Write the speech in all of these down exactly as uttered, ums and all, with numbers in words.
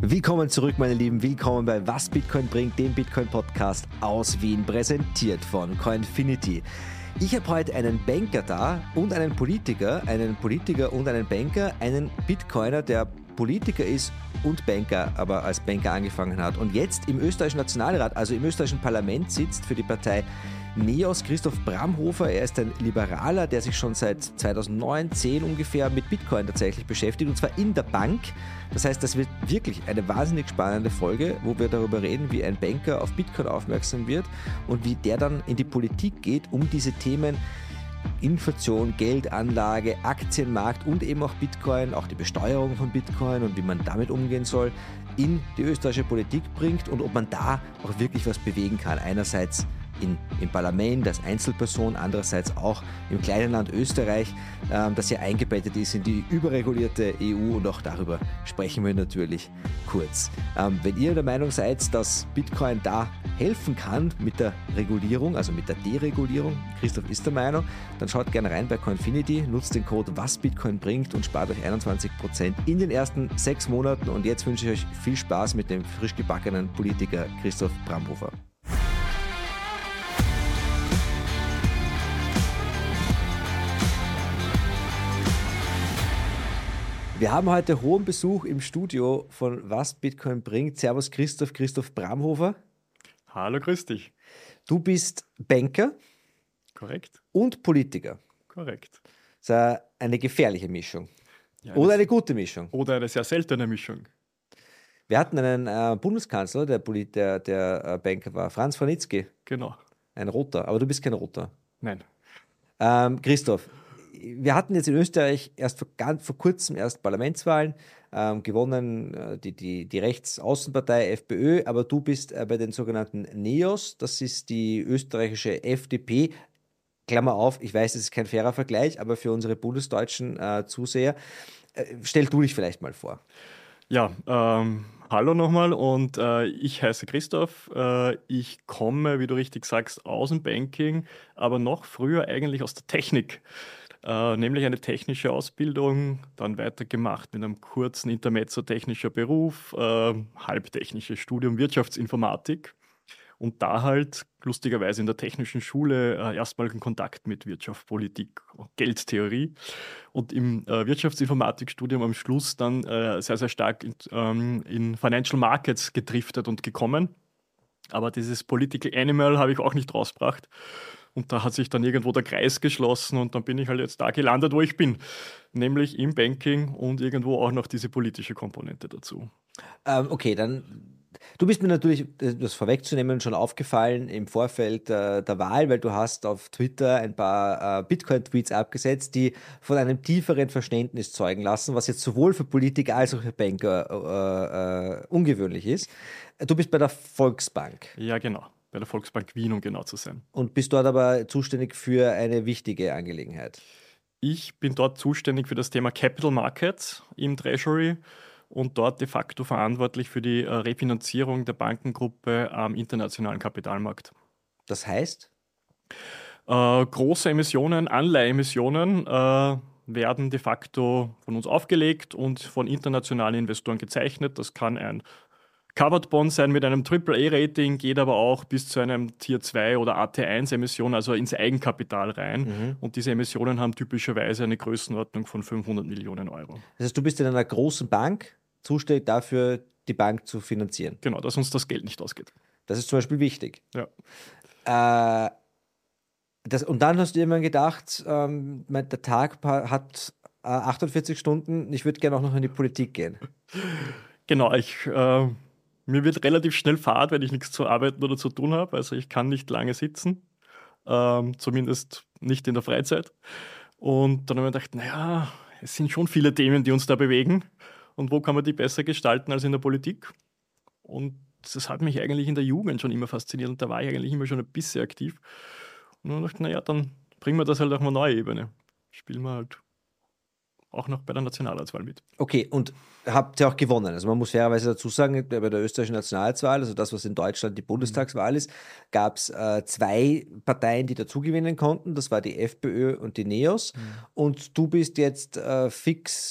Willkommen zurück, meine Lieben. Willkommen bei Was Bitcoin bringt, dem Bitcoin-Podcast aus Wien, präsentiert von Coinfinity. Ich habe heute einen Banker da und einen Politiker, einen Politiker und einen Banker, einen Bitcoiner, der Politiker ist und Banker, aber als Banker angefangen hat und jetzt im österreichischen Nationalrat, also im österreichischen Parlament sitzt für die Partei Neos, Christoph Bramhofer. Er ist ein Liberaler, der sich schon seit zweitausendneun, zehn ungefähr mit Bitcoin tatsächlich beschäftigt, und zwar in der Bank. Das heißt, das wird wirklich eine wahnsinnig spannende Folge, wo wir darüber reden, wie ein Banker auf Bitcoin aufmerksam wird und wie der dann in die Politik geht, um diese Themen Inflation, Geldanlage, Aktienmarkt und eben auch Bitcoin, auch die Besteuerung von Bitcoin und wie man damit umgehen soll, in die österreichische Politik bringt und ob man da auch wirklich was bewegen kann. Einerseits in, im Parlament als Einzelperson, andererseits auch im kleinen Land Österreich, ähm, das ja eingebettet ist in die überregulierte E U, und auch darüber sprechen wir natürlich kurz. Ähm, wenn ihr der Meinung seid, dass Bitcoin da helfen kann mit der Regulierung, also mit der Deregulierung, Christoph ist der Meinung, dann schaut gerne rein bei Coinfinity, nutzt den Code Was Bitcoin bringt und spart euch einundzwanzig Prozent in den ersten sechs Monaten. Und jetzt wünsche ich euch viel Spaß mit dem frisch gebackenen Politiker Christoph Bramhofer. Wir haben heute hohen Besuch im Studio von Was Bitcoin bringt. Servus Christoph, Christoph Bramhofer. Hallo, grüß dich. Du bist Banker. Korrekt. Und Politiker. Korrekt. Das ist eine gefährliche Mischung. Ja, oder eine gute Mischung. Oder eine sehr seltene Mischung. Wir hatten einen äh, Bundeskanzler, der, Polit der, der äh, Banker war, Franz Vranitzky. Genau. Ein Roter, aber du bist kein Roter. Nein. Ähm, Christoph, wir hatten jetzt in Österreich erst vor, ganz, vor kurzem erst Parlamentswahlen, ähm, gewonnen äh, die, die, die Rechtsaußenpartei FPÖ, aber du bist äh, bei den sogenannten Neos, das ist die österreichische F D P, Klammer auf, ich weiß, das ist kein fairer Vergleich, aber für unsere bundesdeutschen äh, Zuseher, äh, stell du dich vielleicht mal vor. Ja, ähm, hallo nochmal und äh, ich heiße Christoph. Äh, ich komme, wie du richtig sagst, aus dem Banking, aber noch früher eigentlich aus der Technik. Äh, nämlich eine technische Ausbildung, dann weitergemacht mit einem kurzen Intermezzo technischer Beruf, äh, halbtechnisches Studium Wirtschaftsinformatik. Und da halt lustigerweise in der technischen Schule äh, erstmal in Kontakt mit Wirtschaft, Politik, Geldtheorie. Und im äh, Wirtschaftsinformatikstudium am Schluss dann äh, sehr, sehr stark in, ähm, in Financial Markets gedriftet und gekommen. Aber dieses Political Animal habe ich auch nicht rausgebracht. Und da hat sich dann irgendwo der Kreis geschlossen und dann bin ich halt jetzt da gelandet, wo ich bin. Nämlich im Banking und irgendwo auch noch diese politische Komponente dazu. Ähm, okay, dann... Du bist mir natürlich, das vorwegzunehmen, schon aufgefallen im Vorfeld äh, der Wahl, weil du hast auf Twitter ein paar äh, Bitcoin-Tweets abgesetzt, die von einem tieferen Verständnis zeugen lassen, was jetzt sowohl für Politiker als auch für Banker äh, äh, ungewöhnlich ist. Du bist bei der Volksbank. Ja, genau. Bei der Volksbank Wien, um genau zu sein. Und bist dort aber zuständig für eine wichtige Angelegenheit. Ich bin dort zuständig für das Thema Capital Markets im Treasury und dort de facto verantwortlich für die äh, Refinanzierung der Bankengruppe am internationalen Kapitalmarkt. Das heißt? Äh, große Emissionen, Anleiheemissionen äh, werden de facto von uns aufgelegt und von internationalen Investoren gezeichnet. Das kann ein Covered Bond sein mit einem Triple A Rating, geht aber auch bis zu einem Tier zwei oder A T eins Emission, also ins Eigenkapital rein. Mhm. Und diese Emissionen haben typischerweise eine Größenordnung von fünfhundert Millionen Euro. Das heißt, du bist in einer großen Bank zuständig dafür, die Bank zu finanzieren. Genau, dass uns das Geld nicht ausgeht. Das ist zum Beispiel wichtig. Ja. Äh, das, und dann hast du irgendwann gedacht, ähm, der Tag hat äh, achtundvierzig Stunden, ich würde gerne auch noch in die Politik gehen. Genau, ich... Äh Mir wird relativ schnell fad, wenn ich nichts zu arbeiten oder zu tun habe. Also ich kann nicht lange sitzen, ähm, zumindest nicht in der Freizeit. Und dann habe ich mir gedacht, naja, es sind schon viele Themen, die uns da bewegen. Und wo kann man die besser gestalten als in der Politik? Und das hat mich eigentlich in der Jugend schon immer fasziniert. Und da war ich eigentlich immer schon ein bisschen aktiv. Und dann dachte ich, naja, dann bringen wir das halt auf eine neue Ebene. Spielen wir halt auch noch bei der Nationalratswahl mit. Okay, und habt ihr auch gewonnen? Also man muss fairerweise dazu sagen, bei der österreichischen Nationalratswahl, also das, was in Deutschland die Bundestagswahl ist, gab es äh, zwei Parteien, die dazu gewinnen konnten. Das war die FPÖ und die Neos. Mhm. Und du bist jetzt äh, fix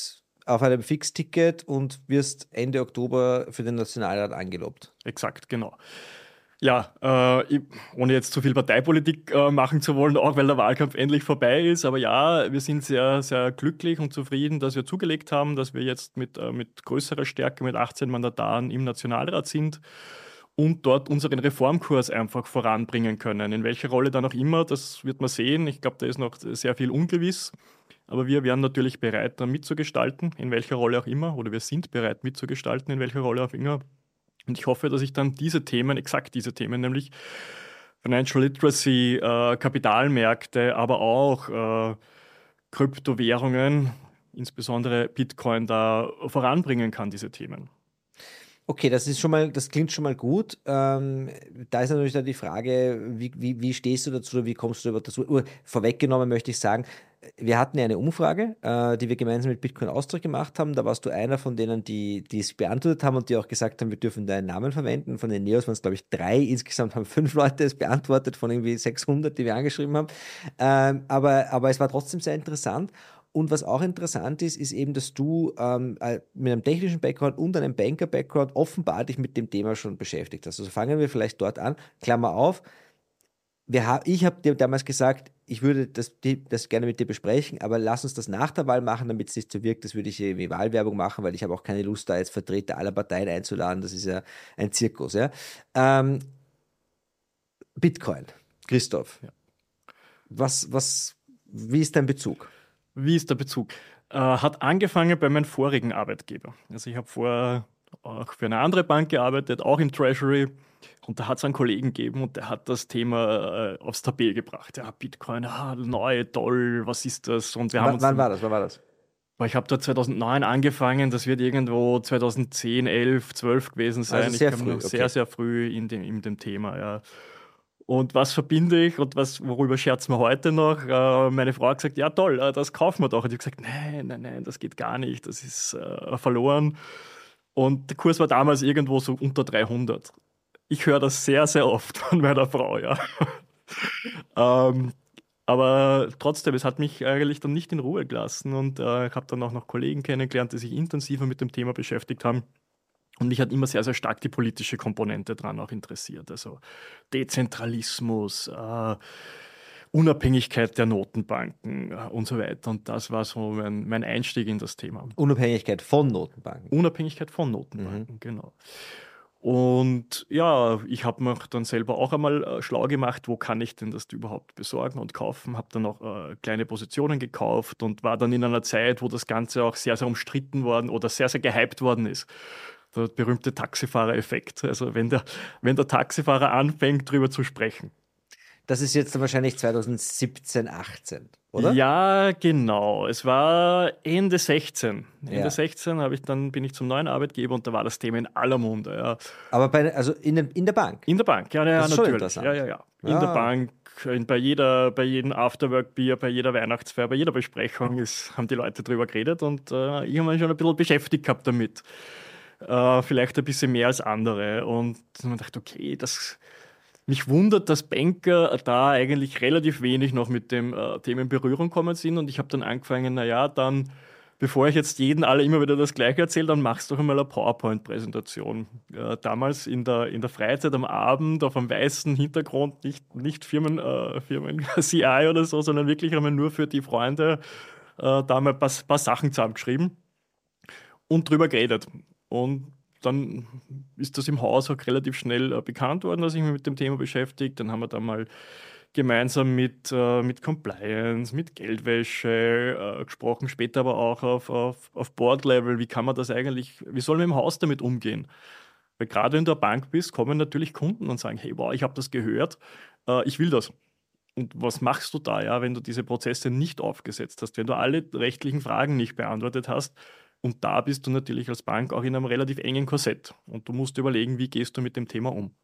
auf einem Fixticket und wirst Ende Oktober für den Nationalrat angelobt. Exakt, genau. Ja, äh, ich, ohne jetzt zu viel Parteipolitik äh, machen zu wollen, auch weil der Wahlkampf endlich vorbei ist, aber ja, wir sind sehr, sehr glücklich und zufrieden, dass wir zugelegt haben, dass wir jetzt mit, äh, mit größerer Stärke, mit achtzehn Mandataren im Nationalrat sind und dort unseren Reformkurs einfach voranbringen können. In welcher Rolle dann auch immer, das wird man sehen. Ich glaube, da ist noch sehr viel ungewiss, aber wir wären natürlich bereit, da mitzugestalten, in welcher Rolle auch immer, oder wir sind bereit mitzugestalten, in welcher Rolle auch immer. Und ich hoffe, dass ich dann diese Themen, exakt diese Themen, nämlich Financial Literacy, äh, Kapitalmärkte, aber auch äh, Kryptowährungen, insbesondere Bitcoin, da voranbringen kann, diese Themen. Okay, das ist schon mal, das klingt schon mal gut. Ähm, da ist natürlich dann die Frage, wie, wie, wie stehst du dazu oder wie kommst du dazu? Uh, vorweggenommen möchte ich sagen, wir hatten ja eine Umfrage, äh, die wir gemeinsam mit Bitcoin Austria gemacht haben. Da warst du einer von denen, die die es beantwortet haben und die auch gesagt haben, wir dürfen deinen Namen verwenden. Von den Neos waren es, glaube ich, drei. Insgesamt haben fünf Leute es beantwortet von irgendwie sechshundert, die wir angeschrieben haben. Ähm, aber, aber es war trotzdem sehr interessant. Und was auch interessant ist, ist eben, dass du ähm, mit einem technischen Background und einem Banker-Background offenbar dich mit dem Thema schon beschäftigt hast. Also fangen wir vielleicht dort an. Klammer auf. Wir ha- ich habe dir damals gesagt, ich würde das, die, das gerne mit dir besprechen, aber lass uns das nach der Wahl machen, damit es nicht so wirkt, das würde ich irgendwie Wahlwerbung machen, weil ich habe auch keine Lust, da jetzt Vertreter aller Parteien einzuladen. Das ist ja ein Zirkus. Ja? Ähm, Bitcoin, Christoph, Ja. was, was, wie ist dein Bezug? Wie ist der Bezug? Äh, hat angefangen bei meinem vorigen Arbeitgeber. Also ich habe vorher auch für eine andere Bank gearbeitet, auch im Treasury. Und da hat es einen Kollegen gegeben und der hat das Thema äh, aufs Tapet gebracht. Ja, Bitcoin, ah, neu, toll, was ist das? Und wir haben W uns wann dann, war das? Wann war das? Boah, ich habe da zweitausendneun angefangen, das wird irgendwo zweitausendzehn, elf, zwölf gewesen sein. Also sehr ich früh, noch okay. sehr, sehr früh in dem, in dem Thema, ja. Und was verbinde ich und was, worüber scherzen wir heute noch? Äh, meine Frau hat gesagt, ja toll, äh, das kaufen wir doch. Und ich habe gesagt, nein, nein, nein, das geht gar nicht, das ist äh, verloren. Und der Kurs war damals irgendwo so unter dreihundert. Ich höre das sehr, sehr oft von meiner Frau, ja. ähm, aber trotzdem, es hat mich eigentlich dann nicht in Ruhe gelassen und äh, ich habe dann auch noch Kollegen kennengelernt, die sich intensiver mit dem Thema beschäftigt haben. Und mich hat immer sehr, sehr stark die politische Komponente dran auch interessiert. Also Dezentralismus, äh, Unabhängigkeit der Notenbanken äh, und so weiter. Und das war so mein, mein Einstieg in das Thema. Unabhängigkeit von Notenbanken. Unabhängigkeit von Notenbanken, mhm. Genau. Und ja, ich habe mich dann selber auch einmal äh, schlau gemacht, wo kann ich denn das überhaupt besorgen und kaufen. Habe dann auch äh, kleine Positionen gekauft und war dann in einer Zeit, wo das Ganze auch sehr, sehr umstritten worden oder sehr, sehr gehypt worden ist. Der berühmte Taxifahrereffekt. Also wenn der, wenn der Taxifahrer anfängt, drüber zu sprechen. Das ist jetzt wahrscheinlich zweitausendsiebzehn, achtzehn, oder? Ja, genau. Es war Ende sechzehn. Ende Ja. sechzehn habe ich dann, bin ich zum neuen Arbeitgeber und da war das Thema in aller Munde. Ja. Aber bei, also in, den- in der Bank? In der Bank, ja, ja, Das ist schon natürlich. interessant. Ja, ja, ja. In Ah. der Bank, in, bei, jeder, bei jedem Afterwork-Bier, bei jeder Weihnachtsfeier, bei jeder Besprechung ist, haben die Leute drüber geredet und äh, ich habe mich schon ein bisschen beschäftigt gehabt damit. Äh, vielleicht ein bisschen mehr als andere. Und man dachte, okay, das, mich wundert, dass Banker da eigentlich relativ wenig noch mit dem äh, Thema in Berührung kommen sind. Und ich habe dann angefangen, naja, dann, bevor ich jetzt jeden alle immer wieder das Gleiche erzähle, dann machst du doch einmal eine PowerPoint-Präsentation. Äh, damals in der, in der Freizeit am Abend auf einem weißen Hintergrund, nicht, nicht Firmen, äh, Firmen C I oder so, sondern wirklich einmal nur für die Freunde äh, da mal ein paar, paar Sachen zusammengeschrieben und drüber geredet. Und dann ist das im Haus auch relativ schnell äh, bekannt worden, dass ich mich mit dem Thema beschäftige. Dann haben wir da mal gemeinsam mit, äh, mit Compliance, mit Geldwäsche äh, gesprochen, später aber auch auf, auf, auf Board-Level. Wie kann man das eigentlich, wie soll man im Haus damit umgehen? Weil gerade wenn du in der Bank bist, kommen natürlich Kunden und sagen, hey, wow, ich habe das gehört, äh, ich will das. Und was machst du da, ja, wenn du diese Prozesse nicht aufgesetzt hast, wenn du alle rechtlichen Fragen nicht beantwortet hast? Und da bist du natürlich als Bank auch in einem relativ engen Korsett. Und du musst überlegen, wie gehst du mit dem Thema um.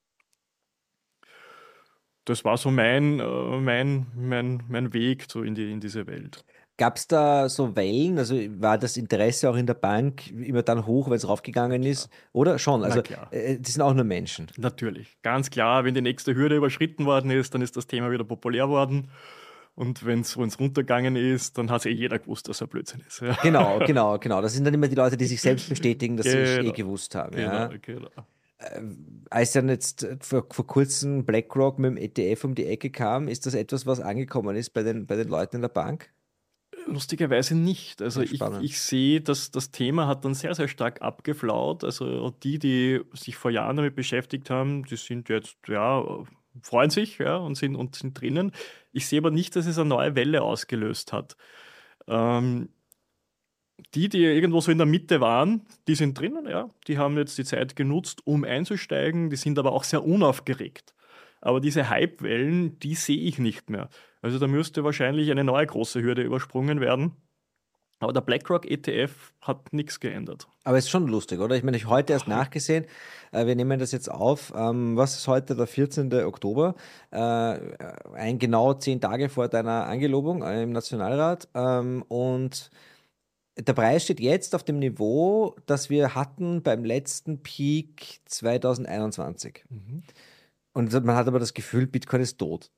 Das war so mein, äh, mein, mein, mein Weg so in, die, in diese Welt. Gab es da so Wellen? Also war das Interesse auch in der Bank immer dann hoch, wenn es raufgegangen ist? Oder schon? Also äh, die sind auch nur Menschen. Natürlich. Ganz klar, wenn die nächste Hürde überschritten worden ist, dann ist das Thema wieder populär worden. Und wenn es runtergegangen ist, dann hat es eh jeder gewusst, dass er Blödsinn ist. Ja. Genau, genau, genau. Das sind dann immer die Leute, die sich selbst bestätigen, dass sie es eh Genau. gewusst haben. Genau, Ja. genau. Als dann jetzt vor, vor kurzem BlackRock mit dem E T F um die Ecke kam, ist das etwas, was angekommen ist bei den, bei den Leuten in der Bank? Lustigerweise nicht. Also Ja, ich, spannend. ich sehe, dass das Thema hat dann sehr, sehr stark abgeflaut. Also die, die sich vor Jahren damit beschäftigt haben, die sind jetzt, ja, freuen sich, ja, und sind, und sind drinnen. Ich sehe aber nicht, dass es eine neue Welle ausgelöst hat. Ähm, die, die irgendwo so in der Mitte waren, die sind drinnen, ja. Die haben jetzt die Zeit genutzt, um einzusteigen. Die sind aber auch sehr unaufgeregt. Aber diese Hypewellen, die sehe ich nicht mehr. Also da müsste wahrscheinlich eine neue große Hürde übersprungen werden. Aber der BlackRock E T F hat nichts geändert. Aber ist schon lustig, oder? Ich meine, ich habe heute erst nachgesehen, äh, wir nehmen das jetzt auf, ähm, was ist heute, der vierzehnte Oktober, äh, ein genau zehn Tage vor deiner Angelobung äh, im Nationalrat, ähm, und der Preis steht jetzt auf dem Niveau, das wir hatten beim letzten Peak zwanzig einundzwanzig. Mhm. Und man hat aber das Gefühl, Bitcoin ist tot.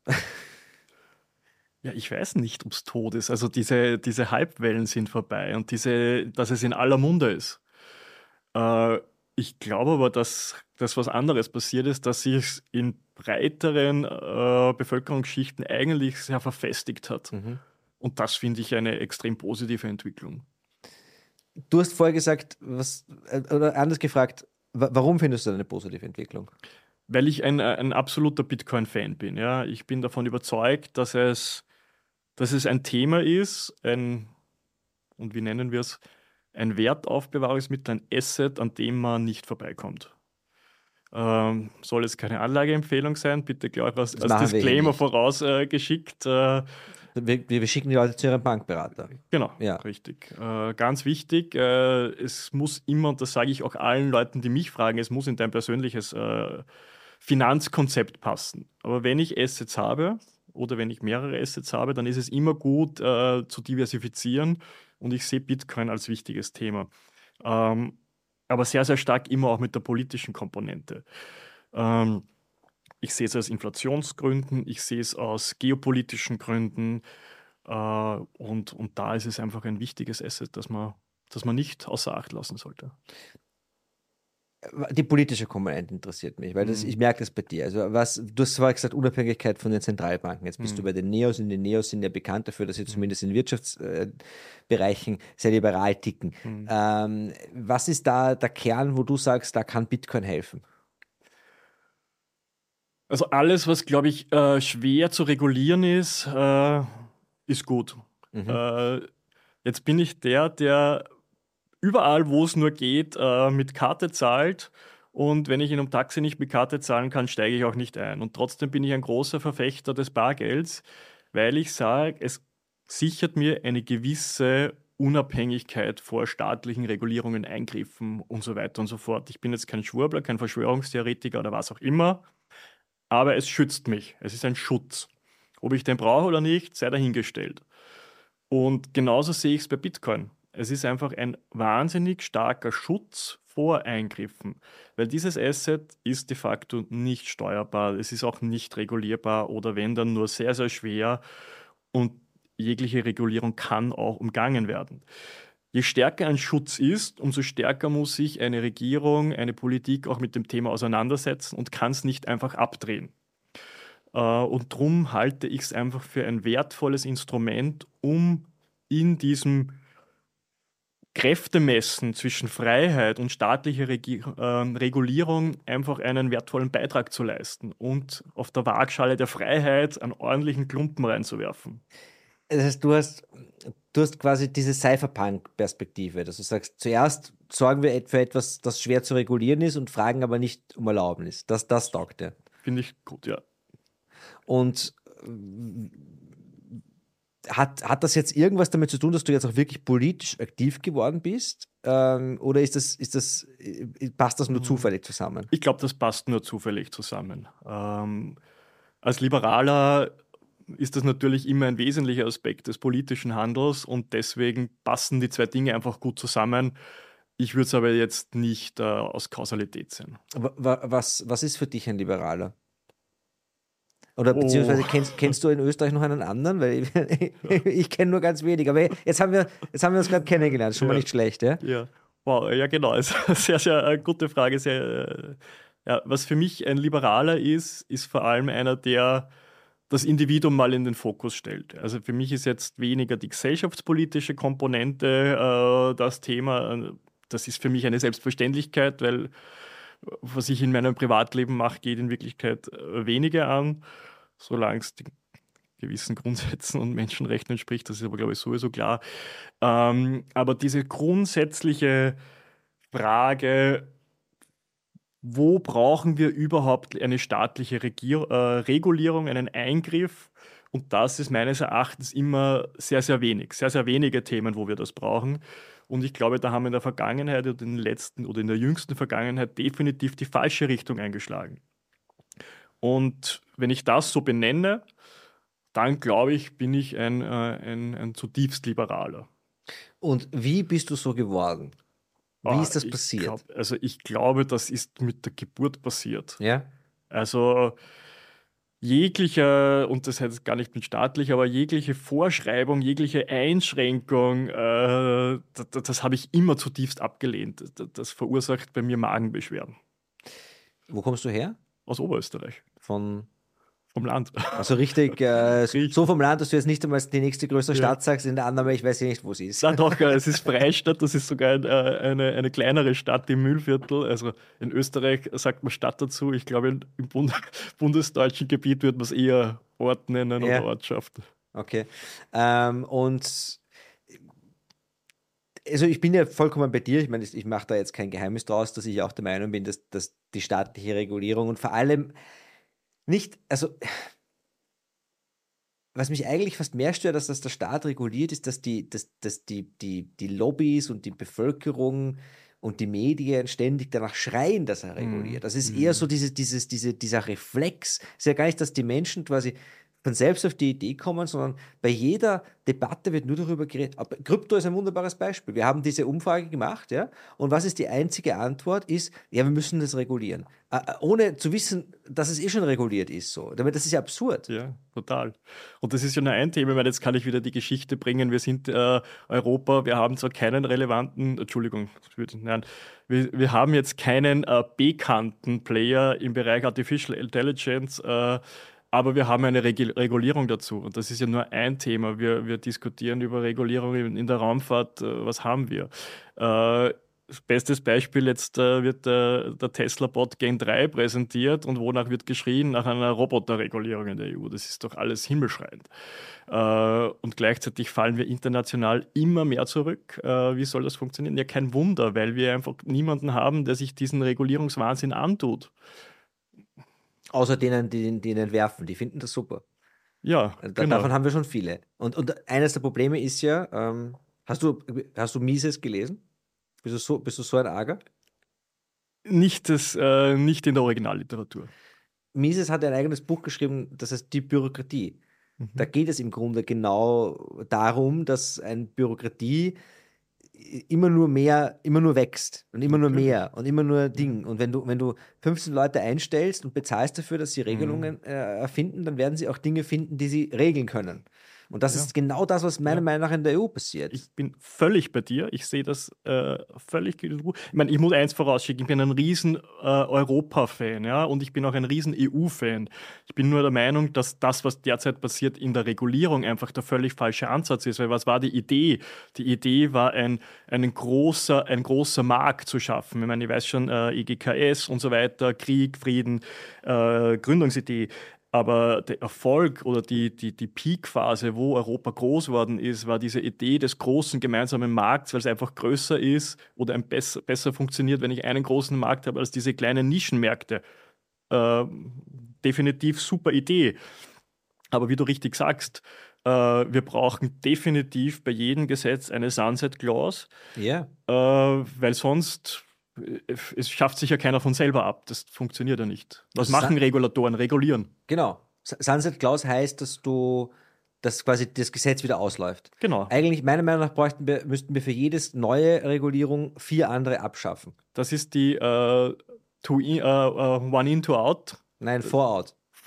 Ja, ich weiß nicht, ob es tot ist. Also diese, diese Hypewellen sind vorbei und diese, dass es in aller Munde ist. Äh, ich glaube aber, dass das was anderes passiert ist, dass sich in breiteren äh, Bevölkerungsschichten eigentlich sehr verfestigt hat. Mhm. Und das finde ich eine extrem positive Entwicklung. Du hast vorher gesagt, was, äh, oder anders gefragt, wa- warum findest du eine positive Entwicklung? Weil ich ein, ein absoluter Bitcoin-Fan bin. Ja? Ich bin davon überzeugt, dass es, dass es ein Thema ist, ein, und wie nennen wir es, ein Wertaufbewahrungsmittel, ein Asset, an dem man nicht vorbeikommt. Ähm, soll jetzt keine Anlageempfehlung sein, bitte gleich was Das als machen wir eh Disclaimer nicht. vorausgeschickt. Äh, Wir, wir schicken die Leute zu ihrem Bankberater. genau, Ja. richtig. Äh, ganz wichtig, äh, es muss immer, und das sage ich auch allen Leuten, die mich fragen, es muss in dein persönliches äh, Finanzkonzept passen. Aber wenn ich Assets habe oder wenn ich mehrere Assets habe, dann ist es immer gut äh, zu diversifizieren und ich sehe Bitcoin als wichtiges Thema. Ähm, aber sehr, sehr stark immer auch mit der politischen Komponente. Ähm, ich sehe es aus Inflationsgründen, ich sehe es aus geopolitischen Gründen äh, und, und da ist es einfach ein wichtiges Asset, das man, das man nicht außer Acht lassen sollte. Die politische Komponente interessiert mich, weil das, Mhm. ich merke das bei dir. Also was, du hast zwar gesagt, Unabhängigkeit von den Zentralbanken. Jetzt bist Mhm. du bei den Neos, und die Neos sind ja bekannt dafür, dass sie zumindest in Wirtschaftsbereichen äh, sehr liberal ticken. Mhm. Ähm, was ist da der Kern, wo du sagst, da kann Bitcoin helfen? Also alles, was, glaube ich, äh, schwer zu regulieren ist, äh, ist gut. Mhm. Äh, jetzt bin ich der, der überall, wo es nur geht, äh, mit Karte zahlt. Und wenn ich in einem Taxi nicht mit Karte zahlen kann, steige ich auch nicht ein. Und trotzdem bin ich ein großer Verfechter des Bargelds, weil ich sage, es sichert mir eine gewisse Unabhängigkeit vor staatlichen Regulierungen, Eingriffen und so weiter und so fort. Ich bin jetzt kein Schwurbler, kein Verschwörungstheoretiker oder was auch immer, aber es schützt mich. Es ist ein Schutz. Ob ich den brauche oder nicht, sei dahingestellt. Und genauso sehe ich es bei Bitcoin. Es ist einfach ein wahnsinnig starker Schutz vor Eingriffen, weil dieses Asset ist de facto nicht steuerbar, es ist auch nicht regulierbar oder wenn dann nur sehr, sehr schwer und jegliche Regulierung kann auch umgangen werden. Je stärker ein Schutz ist, umso stärker muss sich eine Regierung, eine Politik auch mit dem Thema auseinandersetzen und kann es nicht einfach abdrehen. Äh, Und darum halte ich es einfach für ein wertvolles Instrument, um in diesem Kräftemessen zwischen Freiheit und staatlicher Regi äh, Regulierung einfach einen wertvollen Beitrag zu leisten und auf der Waagschale der Freiheit einen ordentlichen Klumpen reinzuwerfen. Das heißt, du hast, du hast quasi diese Cypherpunk-Perspektive, dass du sagst, zuerst sorgen wir für etwas, das schwer zu regulieren ist und fragen aber nicht um Erlaubnis. Das, das taugt dir. Finde ich gut, ja. Und hat, hat das jetzt irgendwas damit zu tun, dass du jetzt auch wirklich politisch aktiv geworden bist? Ähm, oder ist das, ist das, äh, passt das nur zufällig zusammen? Ich glaube, das passt nur zufällig zusammen. Ähm, als Liberaler ist das natürlich immer ein wesentlicher Aspekt des politischen Handels und deswegen passen die zwei Dinge einfach gut zusammen. Ich würde es aber jetzt nicht äh, aus Kausalität sehen. Wa- wa- Was, was ist für dich ein Liberaler? Oder Oh. beziehungsweise kennst, kennst du in Österreich noch einen anderen? Weil ich, ich kenne nur ganz wenig. Aber jetzt haben wir, jetzt haben wir uns gerade kennengelernt. Schon mal Ja. nicht schlecht, ja? Ja, wow, ja genau, ist eine sehr, sehr äh, gute Frage. Sehr, äh, ja, was für mich ein Liberaler ist, ist vor allem einer, der das Individuum mal in den Fokus stellt. Also für mich ist jetzt weniger die gesellschaftspolitische Komponente äh, das Thema. Äh, Das ist für mich eine Selbstverständlichkeit, weil was ich in meinem Privatleben mache, geht in Wirklichkeit äh, weniger an, solange es den gewissen Grundsätzen und Menschenrechten entspricht. Das ist aber, glaube ich, sowieso klar. Ähm, aber diese grundsätzliche Frage, wo brauchen wir überhaupt eine staatliche Regier äh, Regulierung, einen Eingriff? Und das ist meines Erachtens immer sehr, sehr wenig. Sehr, sehr wenige Themen, wo wir das brauchen. Und ich glaube, da haben wir in der Vergangenheit oder in den letzten oder in der jüngsten Vergangenheit definitiv die falsche Richtung eingeschlagen. Und wenn ich das so benenne, dann glaube ich, bin ich ein, äh, ein, ein zutiefst Liberaler. Und wie bist du so geworden? Wie Ah, ist das ich passiert? glaub, also ich glaube, das ist mit der Geburt passiert. Ja? Also jegliche, und das heißt gar nicht mit staatlich, aber jegliche Vorschreibung, jegliche Einschränkung, äh, das, das habe ich immer zutiefst abgelehnt. Das, das verursacht bei mir Magenbeschwerden. Wo kommst du her? Aus Oberösterreich, Von, vom Land. also richtig, äh, Richtig. so vom Land, dass du jetzt nicht einmal die nächste größere Ja. Stadt sagst, in der Annahme, ich weiß ja nicht, wo sie ist. Nein, doch, äh, es ist Freistadt, das ist sogar ein, äh, eine, eine kleinere Stadt im Mühlviertel. Also in Österreich sagt man Stadt dazu. Ich glaube, im Bund bundesdeutschen Gebiet würde man es eher Ort nennen Ja. oder Ortschaft. Okay. Ähm, und also ich bin ja vollkommen bei dir. Ich meine, ich mache da jetzt kein Geheimnis draus, dass ich auch der Meinung bin, dass, dass die staatliche Regulierung und vor allem nicht, also was mich eigentlich fast mehr stört, als dass der Staat reguliert, ist, dass die, dass, dass die, die, die Lobbys und die Bevölkerung und die Medien ständig danach schreien, dass er reguliert. Das ist eher so dieses, dieses, diese, dieser Reflex. Es ist ja gar nicht, dass die Menschen quasi von selbst auf die Idee kommen, sondern bei jeder Debatte wird nur darüber geredet. Aber Krypto ist ein wunderbares Beispiel. Wir haben diese Umfrage gemacht, ja, und was ist die einzige Antwort? Ist, ja, wir müssen das regulieren. Äh, ohne zu wissen, dass es eh schon reguliert ist. So. Damit, das ist ja absurd. Ja, total. Und das ist ja nur ein Thema, weil jetzt kann ich wieder die Geschichte bringen. Wir sind äh, Europa, wir haben zwar keinen relevanten, Entschuldigung, nein, wir, wir haben jetzt keinen äh, bekannten Player im Bereich Artificial Intelligence, äh, aber wir haben eine Reg Regulierung dazu. Und das ist ja nur ein Thema. Wir, wir diskutieren über Regulierung in, in der Raumfahrt. Äh, was haben wir? Äh, Bestes Beispiel, jetzt äh, wird äh, der Tesla-Bot Gen drei präsentiert und wonach wird geschrien? Nach einer Roboterregulierung in der E U. Das ist doch alles himmelschreiend. Äh, und gleichzeitig fallen wir international immer mehr zurück. Äh, wie soll das funktionieren? Ja, kein Wunder, weil wir einfach niemanden haben, der sich diesen Regulierungswahnsinn antut. Außer denen, die, die ihn entwerfen. Die finden das super. Ja, Da, genau. Davon haben wir schon viele. Und, und eines der Probleme ist ja, ähm, hast du, hast du Mises gelesen? Bist du so, bist du so ein Arger? Nicht, das, äh, nicht in der Originalliteratur. Mises hat ein eigenes Buch geschrieben, das heißt Die Bürokratie. Mhm. Da geht es im Grunde genau darum, dass eine Bürokratie immer nur mehr, immer nur wächst und immer nur mehr und immer nur Ding. Und wenn du, wenn du fünfzehn Leute einstellst und bezahlst dafür, dass sie Regelungen äh, erfinden, dann werden sie auch Dinge finden, die sie regeln können. Und das Ja. ist genau das, was meiner Ja. Meinung nach in der E U passiert. Ich bin völlig bei dir. Ich sehe das äh, völlig gut. Ich meine, ich muss eins vorausschicken. Ich bin ein riesen äh, Europa-Fan, ja, und ich bin auch ein riesen E U-Fan. Ich bin nur der Meinung, dass das, was derzeit passiert in der Regulierung, einfach der völlig falsche Ansatz ist. Weil was war die Idee? Die Idee war, ein, einen großer, ein großer Markt zu schaffen. Ich meine, ich weiß schon, äh, E G K S und so weiter, Krieg, Frieden, äh, Gründungsidee. Aber der Erfolg oder die, die, die Peak-Phase, wo Europa groß geworden ist, war diese Idee des großen gemeinsamen Markts, weil es einfach größer ist oder ein besser, besser funktioniert, wenn ich einen großen Markt habe, als diese kleinen Nischenmärkte. Äh, definitiv super Idee. Aber wie du richtig sagst, äh, wir brauchen definitiv bei jedem Gesetz eine Sunset-Clause, Ja. äh, weil sonst es schafft sich ja keiner von selber ab. Das funktioniert ja nicht. Was Das machen sa- Regulatoren? Regulieren. Genau. S- Sunset Clause heißt, dass du, dass quasi das Gesetz wieder ausläuft. Genau. Eigentlich, meiner Meinung nach, bräuchten wir, müssten wir für jedes neue Regulierung vier andere abschaffen. Das ist die äh, two in, äh, äh, One in, two out. Nein, Vor-out.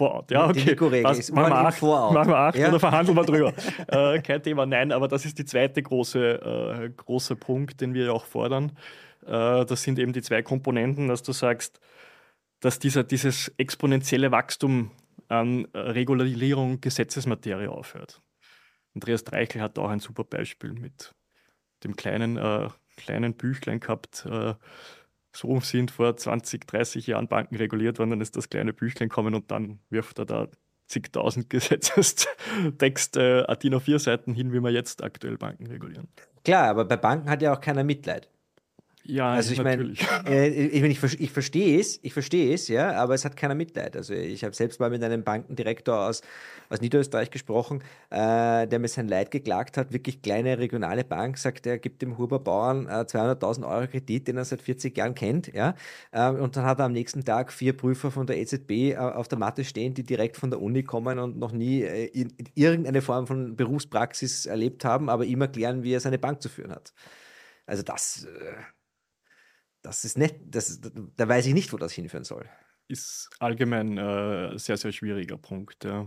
Vorort. Ja, okay. Die Nico-Regel Passt. ist Machen wir One in acht, Vorort. machen wir acht Ja? oder verhandeln wir drüber. äh, kein Thema, nein, aber das ist die zweite große, äh, große Punkt, den wir ja auch fordern. Äh, das sind eben die zwei Komponenten, dass du sagst, dass dieser, dieses exponentielle Wachstum an äh, Regulierung Gesetzesmaterie aufhört. Andreas Dreichel hat auch ein super Beispiel mit dem kleinen, äh, kleinen Büchlein gehabt. Äh, so sind vor zwanzig, dreißig Jahren Banken reguliert worden, dann ist das kleine Büchlein kommen und dann wirft er da zigtausend Gesetzestext, äh, A D I N A vier Seiten hin, wie wir jetzt aktuell Banken regulieren. Klar, aber bei Banken hat ja auch keiner Mitleid. Ja, Also ich meine, natürlich. äh, ich, mein, ich, ich verstehe es, ich verstehe es, ja, aber es hat keiner Mitleid. Also ich habe selbst mal mit einem Bankendirektor aus, aus Niederösterreich gesprochen, äh, der mir sein Leid geklagt hat, wirklich kleine regionale Bank, sagt, er gibt dem Huber Bauern äh, zweihunderttausend Euro Kredit, den er seit vierzig Jahren kennt, ja, äh, und dann hat er am nächsten Tag vier Prüfer von der E Z B äh, auf der Matte stehen, die direkt von der Uni kommen und noch nie äh, in, in irgendeine Form von Berufspraxis erlebt haben, aber ihm erklären, wie er seine Bank zu führen hat. Also das... Äh, Das ist nicht, das, da weiß ich nicht, wo das hinführen soll. Ist allgemein ein äh, sehr, sehr schwieriger Punkt. Ja.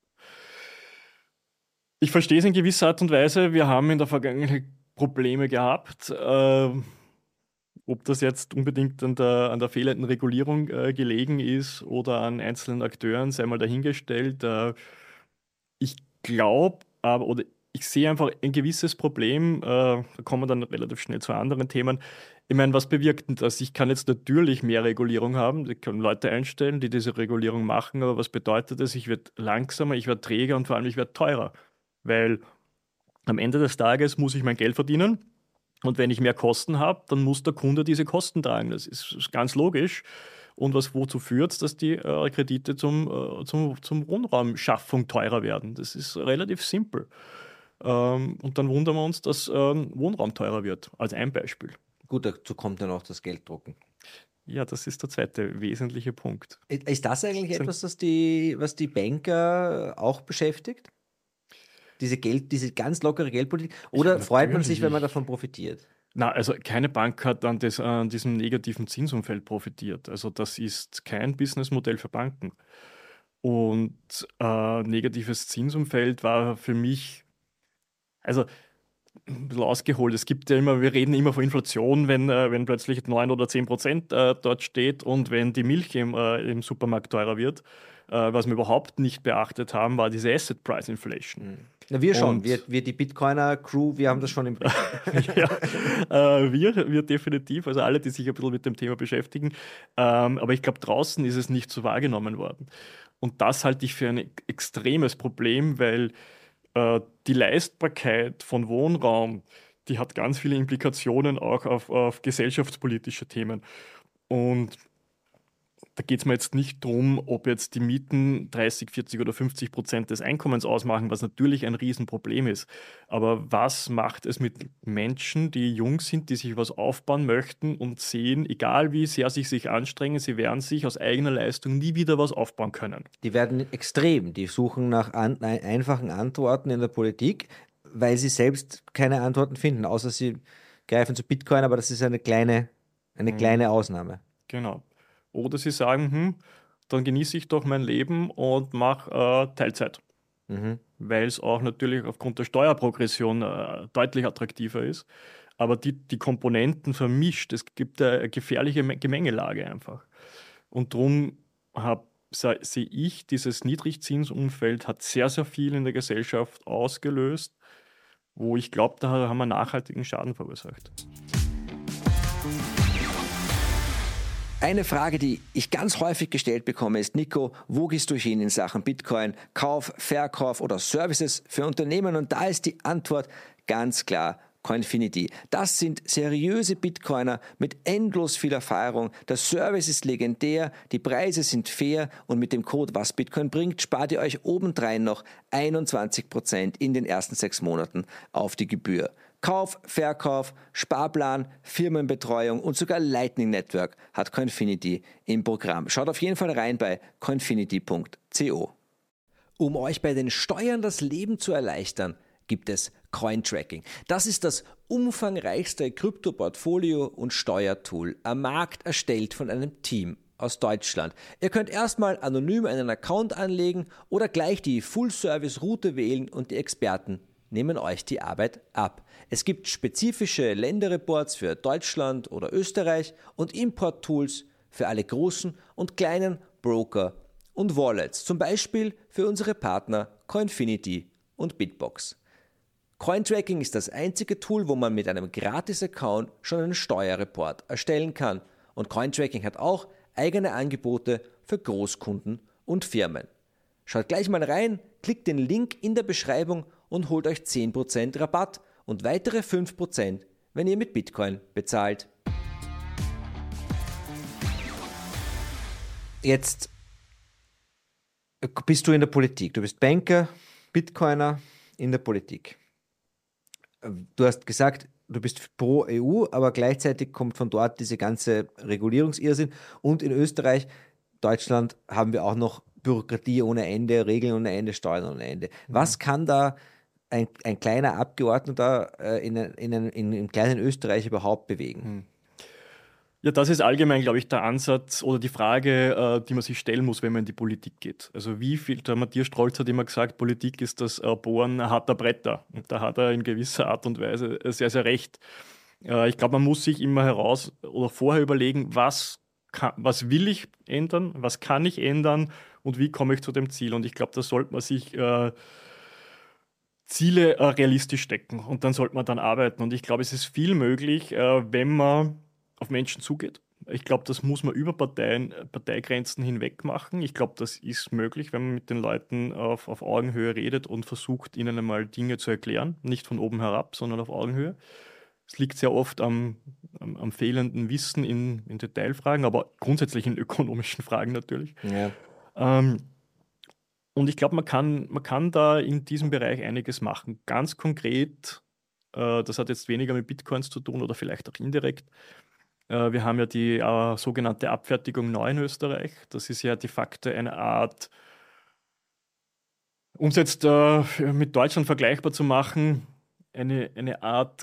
Ich verstehe es in gewisser Art und Weise. Wir haben in der Vergangenheit Probleme gehabt. Äh, ob das jetzt unbedingt an der, an der fehlenden Regulierung äh, gelegen ist oder an einzelnen Akteuren, sei mal dahingestellt. Äh, ich glaube, aber oder ich sehe einfach ein gewisses Problem. Äh, da kommen wir dann relativ schnell zu anderen Themen. Ich meine, was bewirkt denn das? Ich kann jetzt natürlich mehr Regulierung haben, ich kann Leute einstellen, die diese Regulierung machen, aber was bedeutet das? Ich werde langsamer, ich werde träger und vor allem ich werde teurer. Weil am Ende des Tages muss ich mein Geld verdienen und wenn ich mehr Kosten habe, dann muss der Kunde diese Kosten tragen. Das ist ganz logisch. Und was wozu führt, dass die äh, Kredite zum, äh, zum, zum Wohnraumschaffung teurer werden. Das ist relativ simpel. Ähm, und dann wundern wir uns, dass ähm, Wohnraum teurer wird, als ein Beispiel. Gut, dazu kommt dann auch das Gelddrucken. Ja, das ist der zweite wesentliche Punkt. Ist das eigentlich das etwas, das die, was die Banker auch beschäftigt? Diese Geld, diese ganz lockere Geldpolitik? Oder ja, freut man sich, wenn man davon profitiert? Na, also keine Bank hat an, des, an diesem negativen Zinsumfeld profitiert. Also das ist kein Businessmodell für Banken. Und äh, negatives Zinsumfeld war für mich, also ein bisschen ausgeholt. Es gibt ja immer, wir reden immer von Inflation, wenn, äh, wenn plötzlich neun oder zehn Prozent äh, dort steht und wenn die Milch im, äh, im Supermarkt teurer wird. Äh, was wir überhaupt nicht beachtet haben, war diese Asset Price Inflation. Na, wir schon, wir, wir die Bitcoiner-Crew, wir haben das schon im Blick. ja, äh, wir, wir definitiv, also alle, die sich ein bisschen mit dem Thema beschäftigen. Ähm, aber ich glaube, draußen ist es nicht so wahrgenommen worden. Und das halte ich für ein extremes Problem, weil die Leistbarkeit von Wohnraum, die hat ganz viele Implikationen auch auf, auf gesellschaftspolitische Themen. Und da geht es mir jetzt nicht darum, ob jetzt die Mieten dreißig, vierzig oder fünfzig Prozent des Einkommens ausmachen, was natürlich ein Riesenproblem ist. Aber was macht es mit Menschen, die jung sind, die sich was aufbauen möchten und sehen, egal wie sehr sie sich anstrengen, sie werden sich aus eigener Leistung nie wieder was aufbauen können? Die werden extrem, die suchen nach an, einfachen Antworten in der Politik, weil sie selbst keine Antworten finden, außer sie greifen zu Bitcoin, aber das ist eine kleine, eine mhm. kleine Ausnahme. Genau. Oder sie sagen, hm, dann genieße ich doch mein Leben und mache äh, Teilzeit. Mhm. Weil es auch natürlich aufgrund der Steuerprogression äh, deutlich attraktiver ist. Aber die, die Komponenten vermischt. Es gibt eine gefährliche Gemengelage einfach. Und darum sehe ich, dieses Niedrigzinsumfeld hat sehr, sehr viel in der Gesellschaft ausgelöst, wo ich glaube, da haben wir nachhaltigen Schaden verursacht. Eine Frage, die ich ganz häufig gestellt bekomme, ist: Nico, wo gehst du hin in Sachen Bitcoin? Kauf, Verkauf oder Services für Unternehmen? Und da ist die Antwort ganz klar: Coinfinity. Das sind seriöse Bitcoiner mit endlos viel Erfahrung. Der Service ist legendär, die Preise sind fair und mit dem Code Was Bitcoin bringt, spart ihr euch obendrein noch einundzwanzig Prozent in den ersten sechs Monaten auf die Gebühr. Kauf, Verkauf, Sparplan, Firmenbetreuung und sogar Lightning Network hat Coinfinity im Programm. Schaut auf jeden Fall rein bei coinfinity punkt co. Um euch bei den Steuern das Leben zu erleichtern, gibt es Cointracking. Das ist das umfangreichste Krypto-Portfolio- und Steuertool am Markt, erstellt von einem Team aus Deutschland. Ihr könnt erstmal anonym einen Account anlegen oder gleich die Full-Service-Route wählen und die Experten nehmen euch die Arbeit ab. Es gibt spezifische Länderreports für Deutschland oder Österreich und Import-Tools für alle großen und kleinen Broker und Wallets, zum Beispiel für unsere Partner Coinfinity und Bitbox. Cointracking ist das einzige Tool, wo man mit einem Gratis-Account schon einen Steuerreport erstellen kann. Und Cointracking hat auch eigene Angebote für Großkunden und Firmen. Schaut gleich mal rein, klickt den Link in der Beschreibung und holt euch zehn Prozent Rabatt und weitere fünf Prozent, wenn ihr mit Bitcoin bezahlt. Jetzt bist du in der Politik. Du bist Banker, Bitcoiner in der Politik. Du hast gesagt, du bist pro E U, aber gleichzeitig kommt von dort diese ganze Regulierungsirrsinn. Und in Österreich, Deutschland haben wir auch noch Bürokratie ohne Ende, Regeln ohne Ende, Steuern ohne Ende. Was kann da ein, ein kleiner Abgeordneter äh, in, in, in, in, im kleinen Österreich überhaupt bewegen? Ja, das ist allgemein, glaube ich, der Ansatz oder die Frage, äh, die man sich stellen muss, wenn man in die Politik geht. Also wie viel, der Matthias Strolz hat immer gesagt, Politik ist das äh, Bohren harter Bretter. Und da hat er in gewisser Art und Weise sehr, sehr recht. Äh, ich glaube, man muss sich immer heraus oder vorher überlegen, was, kann, was will ich ändern, was kann ich ändern und wie komme ich zu dem Ziel. Und ich glaube, da sollte man sich äh, Ziele äh, realistisch stecken und dann sollte man dann arbeiten. Und ich glaube, es ist viel möglich, äh, wenn man auf Menschen zugeht. Ich glaube, das muss man über Parteien, Parteigrenzen hinweg machen. Ich glaube, das ist möglich, wenn man mit den Leuten auf, auf Augenhöhe redet und versucht, ihnen einmal Dinge zu erklären. Nicht von oben herab, sondern auf Augenhöhe. Es liegt sehr oft am, am, am fehlenden Wissen in, in Detailfragen, aber grundsätzlich in ökonomischen Fragen natürlich. Ja. Ähm, und ich glaube, man kann, man kann da in diesem Bereich einiges machen. Ganz konkret, äh, das hat jetzt weniger mit Bitcoins zu tun oder vielleicht auch indirekt. Äh, wir haben ja die äh, sogenannte Abfertigung neu in Österreich. Das ist ja de facto eine Art, um es jetzt äh, mit Deutschland vergleichbar zu machen, eine, eine Art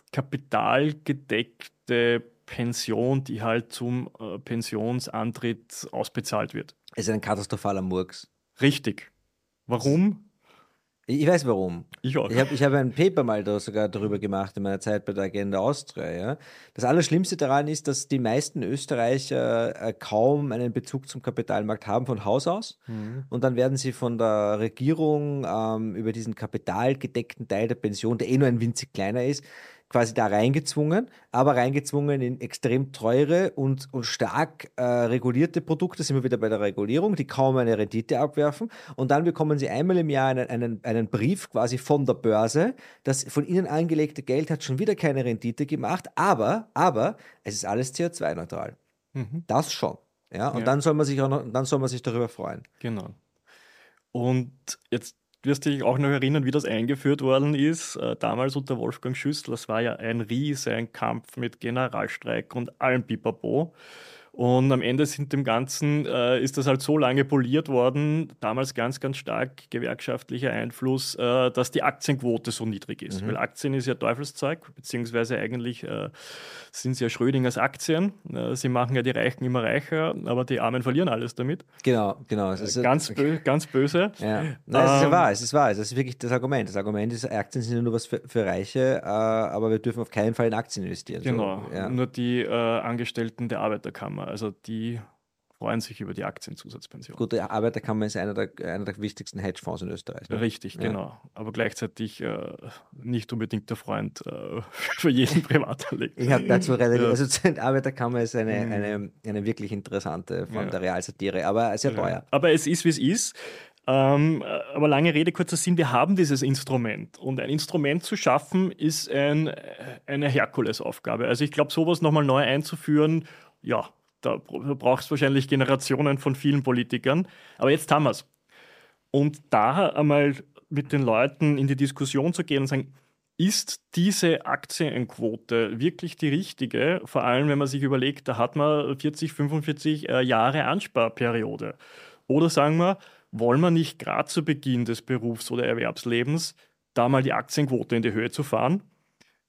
kapitalgedeckte Pension, die halt zum äh, Pensionsantritt ausbezahlt wird. Es ist ein katastrophaler Murks. Richtig. Warum? Ich weiß warum. Ich auch. Ich habe ich hab ein Paper mal da sogar darüber gemacht in meiner Zeit bei der Agenda Austria. Ja. Das Allerschlimmste daran ist, dass die meisten Österreicher äh, kaum einen Bezug zum Kapitalmarkt haben von Haus aus. Mhm. Und dann werden sie von der Regierung ähm, über diesen kapitalgedeckten Teil der Pension, der eh nur ein winzig kleiner ist, quasi da reingezwungen, aber reingezwungen in extrem teure und, und stark äh, regulierte Produkte, sind wir wieder bei der Regulierung, die kaum eine Rendite abwerfen. Und dann bekommen sie einmal im Jahr einen, einen, einen Brief quasi von der Börse, das von ihnen angelegte Geld hat schon wieder keine Rendite gemacht, aber, aber es ist alles C O zwei neutral. Mhm. Das schon. Ja? Und Ja. dann soll man sich auch noch, dann soll man sich darüber freuen. Genau. Und jetzt wirst du dich auch noch erinnern, wie das eingeführt worden ist, äh, damals unter Wolfgang Schüssel. Das war ja ein riesen Kampf mit Generalstreik und allem Pipapo. Und am Ende sind dem Ganzen, äh, ist das halt so lange poliert worden, damals ganz, ganz stark gewerkschaftlicher Einfluss, äh, dass die Aktienquote so niedrig ist. Mhm. Weil Aktien ist ja Teufelszeug, beziehungsweise eigentlich äh, sind es ja Schrödingers Aktien. Äh, sie machen ja die Reichen immer reicher, aber die Armen verlieren alles damit. Genau, genau. Es ist, Ganz, bö ganz böse. Ja. Nein, es ist ja Ähm, wahr, es ist wahr. Das ist wirklich das Argument. Das Argument ist, Aktien sind ja nur was für, für Reiche, äh, aber wir dürfen auf keinen Fall in Aktien investieren. Genau, So, ja. nur die äh, Angestellten der Arbeiterkammer, also die freuen sich über die Aktienzusatzpension. Gut, der Arbeiterkammer ist einer der, einer der wichtigsten Hedgefonds in Österreich. Ne? Richtig, Ja. genau. Aber gleichzeitig äh, nicht unbedingt der Freund äh, für jeden Privatanleger. Ich habe dazu relativ, Ja. also die Arbeiterkammer ist eine, Mhm. eine, eine wirklich interessante Form Ja. der Realsatire, aber sehr teuer. Aber es ist, wie es ist. Ähm, aber lange Rede, kurzer Sinn, wir haben dieses Instrument. Und ein Instrument zu schaffen, ist ein, eine Herkulesaufgabe. Also ich glaube, sowas nochmal neu einzuführen, ja, da brauchst du wahrscheinlich Generationen von vielen Politikern. Aber jetzt haben wir es. Und da einmal mit den Leuten in die Diskussion zu gehen und sagen, ist diese Aktienquote wirklich die richtige? Vor allem, wenn man sich überlegt, da hat man vierzig, fünfundvierzig äh, Jahre Ansparperiode. Oder sagen wir, wollen wir nicht gerade zu Beginn des Berufs- oder Erwerbslebens da mal die Aktienquote in die Höhe zu fahren?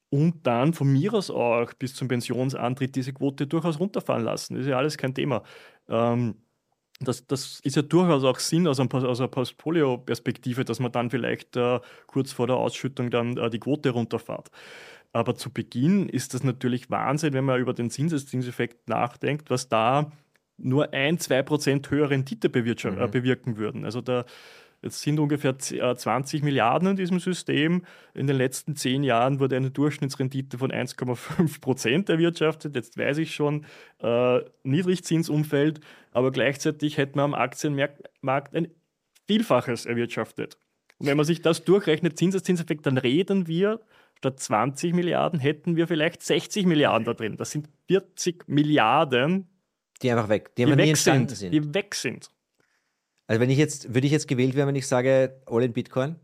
und dann von mir aus auch bis zum Pensionsantritt diese Quote durchaus runterfahren lassen. Das ist ja alles kein Thema. Ähm, das, das ist ja durchaus auch Sinn aus, einem, aus einer Portfolio-Perspektive, dass man dann vielleicht äh, kurz vor der Ausschüttung dann äh, die Quote runterfährt. Aber zu Beginn ist das natürlich Wahnsinn, wenn man über den Zinseszinseffekt nachdenkt, was da nur ein, zwei Prozent höhere Rendite bewirtschaf- äh, Mhm. bewirken würden. Also da jetzt sind ungefähr z- äh, zwanzig Milliarden in diesem System. In den letzten zehn Jahren wurde eine Durchschnittsrendite von eins Komma fünf Prozent erwirtschaftet. Jetzt weiß ich schon, äh, Niedrigzinsumfeld, aber gleichzeitig hätte man am Aktienmarkt ein Vielfaches erwirtschaftet. Und wenn man sich das durchrechnet, Zinseszinseffekt, dann reden wir, statt zwanzig Milliarden hätten wir vielleicht sechzig Milliarden da drin. Das sind vierzig Milliarden, Die einfach weg, die die einfach nie weg entstanden sind, sind. die weg sind. Also wenn ich jetzt, würde ich jetzt gewählt werden, wenn ich sage, all in Bitcoin?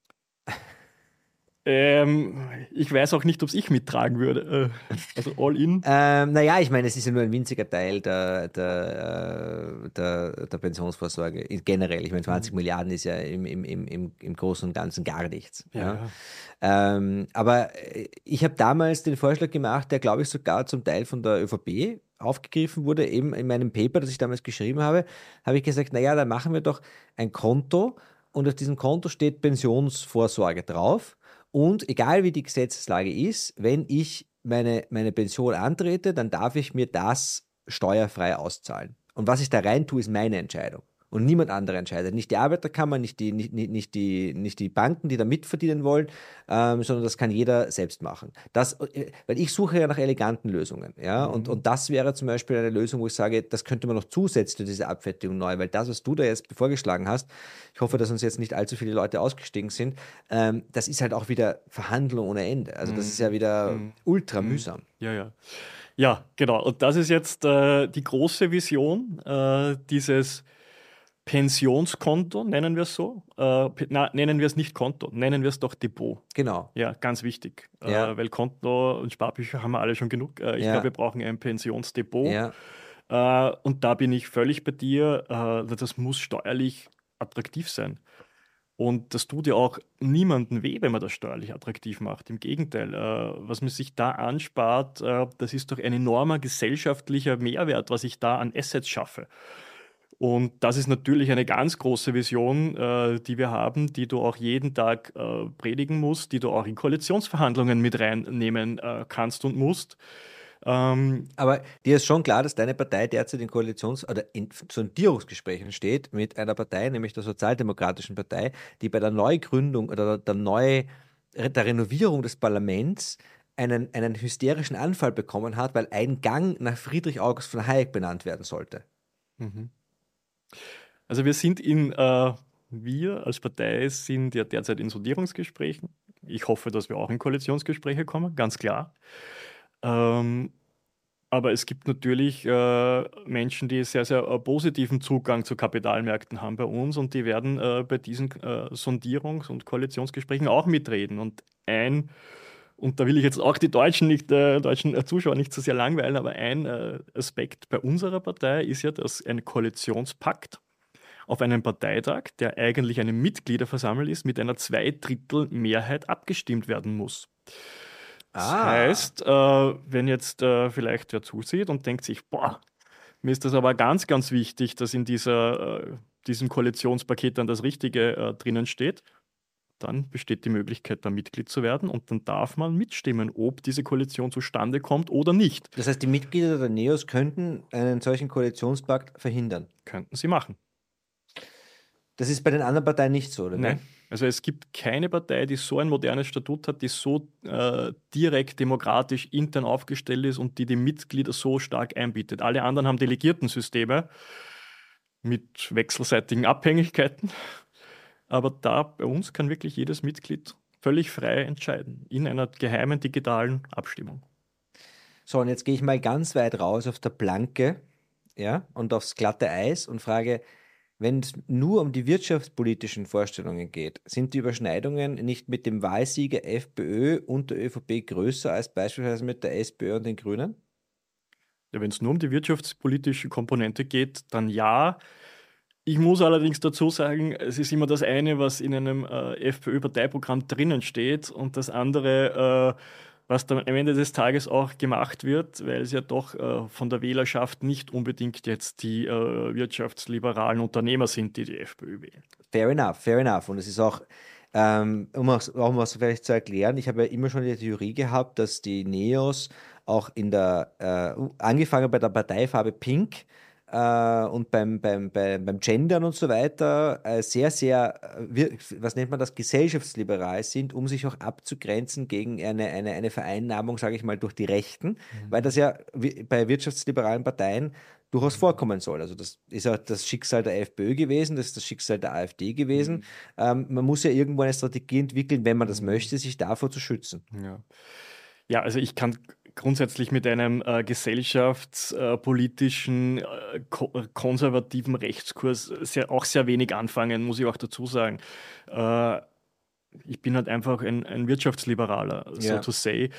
Ähm, ich weiß auch nicht, ob es ich mittragen würde. Äh, Also all in. Ähm, naja, ich meine, es ist ja nur ein winziger Teil der, der, äh, der, der Pensionsvorsorge generell. Ich meine, zwanzig Milliarden ist ja im, im, im, im im Großen und Ganzen gar nichts. Ja. Ja. Ähm, aber äh, ich habe damals den Vorschlag gemacht, der, glaube ich, sogar zum Teil von der ÖVP aufgegriffen wurde, eben in meinem Paper, das ich damals geschrieben habe, habe ich gesagt, naja, dann machen wir doch ein Konto und auf diesem Konto steht Pensionsvorsorge drauf. Und egal wie die Gesetzeslage ist, wenn ich meine, meine Pension antrete, dann darf ich mir das steuerfrei auszahlen. Und was ich da rein tue, ist meine Entscheidung. Und niemand anderer entscheidet. Nicht die Arbeiterkammer, nicht die, nicht, nicht, nicht die, nicht die Banken, die da mitverdienen wollen, ähm, sondern das kann jeder selbst machen. Das, äh, weil ich suche ja nach eleganten Lösungen. Ja? Und, Mhm. und das wäre zum Beispiel eine Lösung, wo ich sage, das könnte man noch zusätzlich, diese Abfertigung neu, weil das, was du da jetzt vorgeschlagen hast, ich hoffe, dass uns jetzt nicht allzu viele Leute ausgestiegen sind, ähm, das ist halt auch wieder Verhandlung ohne Ende. Also das ist ja wieder Mhm. ultra Mhm. mühsam. Ja, ja. Ja, genau. Und das ist jetzt äh, die große Vision, äh, dieses Pensionskonto, nennen wir es so. Äh, pe- na, nennen wir es nicht Konto, nennen wir es doch Depot. Genau. Ja, ganz wichtig. Ja. Äh, weil Konto und Sparbücher haben wir alle schon genug. Äh, ich Ja. glaube, wir brauchen ein Pensionsdepot. Ja. Äh, und da bin ich völlig bei dir. Äh, das muss steuerlich attraktiv sein. Und das tut ja auch niemandem weh, wenn man das steuerlich attraktiv macht. Im Gegenteil, äh, was man sich da anspart, äh, das ist doch ein enormer gesellschaftlicher Mehrwert, was ich da an Assets schaffe. Und das ist natürlich eine ganz große Vision, äh, die wir haben, die du auch jeden Tag äh, predigen musst, die du auch in Koalitionsverhandlungen mit reinnehmen äh, kannst und musst. Ähm, Aber dir ist schon klar, dass deine Partei derzeit in Koalitions- oder in Sondierungsgesprächen steht mit einer Partei, nämlich der Sozialdemokratischen Partei, die bei der Neugründung oder der, Neu der Renovierung des Parlaments einen, einen hysterischen Anfall bekommen hat, weil ein Gang nach Friedrich August von Hayek benannt werden sollte. mhm. Also wir sind in, äh, wir als Partei sind ja derzeit in Sondierungsgesprächen. Ich hoffe, dass wir auch in Koalitionsgespräche kommen, ganz klar. Ähm, aber es gibt natürlich äh, Menschen, die sehr, sehr äh, positiven Zugang zu Kapitalmärkten haben bei uns und die werden äh, bei diesen äh, Sondierungs- und Koalitionsgesprächen auch mitreden. Und ein, und da will ich jetzt auch die deutschen, nicht, äh, deutschen äh, Zuschauer nicht so sehr langweilen, aber ein äh, Aspekt bei unserer Partei ist ja, dass ein Koalitionspakt auf einem Parteitag, der eigentlich eine Mitgliederversammlung ist, mit einer Zweidrittelmehrheit abgestimmt werden muss. Das Ah. heißt, äh, wenn jetzt äh, vielleicht wer zusieht und denkt sich, boah, mir ist das aber ganz, ganz wichtig, dass in dieser, äh, diesem Koalitionspaket dann das Richtige äh, drinnen steht, dann besteht die Möglichkeit, da Mitglied zu werden und dann darf man mitstimmen, ob diese Koalition zustande kommt oder nicht. Das heißt, die Mitglieder der NEOS könnten einen solchen Koalitionspakt verhindern. Könnten sie machen. Das ist bei den anderen Parteien nicht so, oder? Nein. Also es gibt keine Partei, die so ein modernes Statut hat, die so äh, direkt demokratisch intern aufgestellt ist und die die Mitglieder so stark einbietet. Alle anderen haben Delegiertensysteme mit wechselseitigen Abhängigkeiten. Aber da bei uns kann wirklich jedes Mitglied völlig frei entscheiden in einer geheimen digitalen Abstimmung. So, und jetzt gehe ich mal ganz weit raus auf der Planke, ja, und aufs glatte Eis und frage, wenn es nur um die wirtschaftspolitischen Vorstellungen geht, sind die Überschneidungen nicht mit dem Wahlsieger FPÖ und der ÖVP größer als beispielsweise mit der SPÖ und den Grünen? Ja, wenn es nur um die wirtschaftspolitische Komponente geht, dann ja. Ich muss allerdings dazu sagen, es ist immer das eine, was in einem äh, FPÖ-Parteiprogramm drinnen steht und das andere, was dann am Ende des Tages auch gemacht wird, weil es ja doch äh, von der Wählerschaft nicht unbedingt jetzt die äh, wirtschaftsliberalen Unternehmer sind, die die FPÖ wählen. Fair enough, fair enough. Und es ist auch, ähm, um auch, auch mal so vielleicht zu erklären, ich habe ja immer schon die Theorie gehabt, dass die Neos auch in der, äh, angefangen bei der Parteifarbe Pink äh, und beim, beim, beim, beim Gendern und so weiter, äh, sehr, sehr, äh, wir- was nennt man das, gesellschaftsliberal sind, um sich auch abzugrenzen gegen eine, eine, eine Vereinnahmung, sage ich mal, durch die Rechten, weil das ja wi- bei wirtschaftsliberalen Parteien durchaus vorkommen soll. Also das ist ja das Schicksal der FPÖ gewesen, das ist das Schicksal der AfD gewesen. Ähm, man muss ja irgendwo eine Strategie entwickeln, wenn man das möchte, sich davor zu schützen. Ja. Ja, also ich kann grundsätzlich mit einem äh, gesellschaftspolitischen, äh, ko konservativen Rechtskurs sehr, auch sehr wenig anfangen, muss ich auch dazu sagen. Äh, ich bin halt einfach ein, ein Wirtschaftsliberaler, so Ja. to say.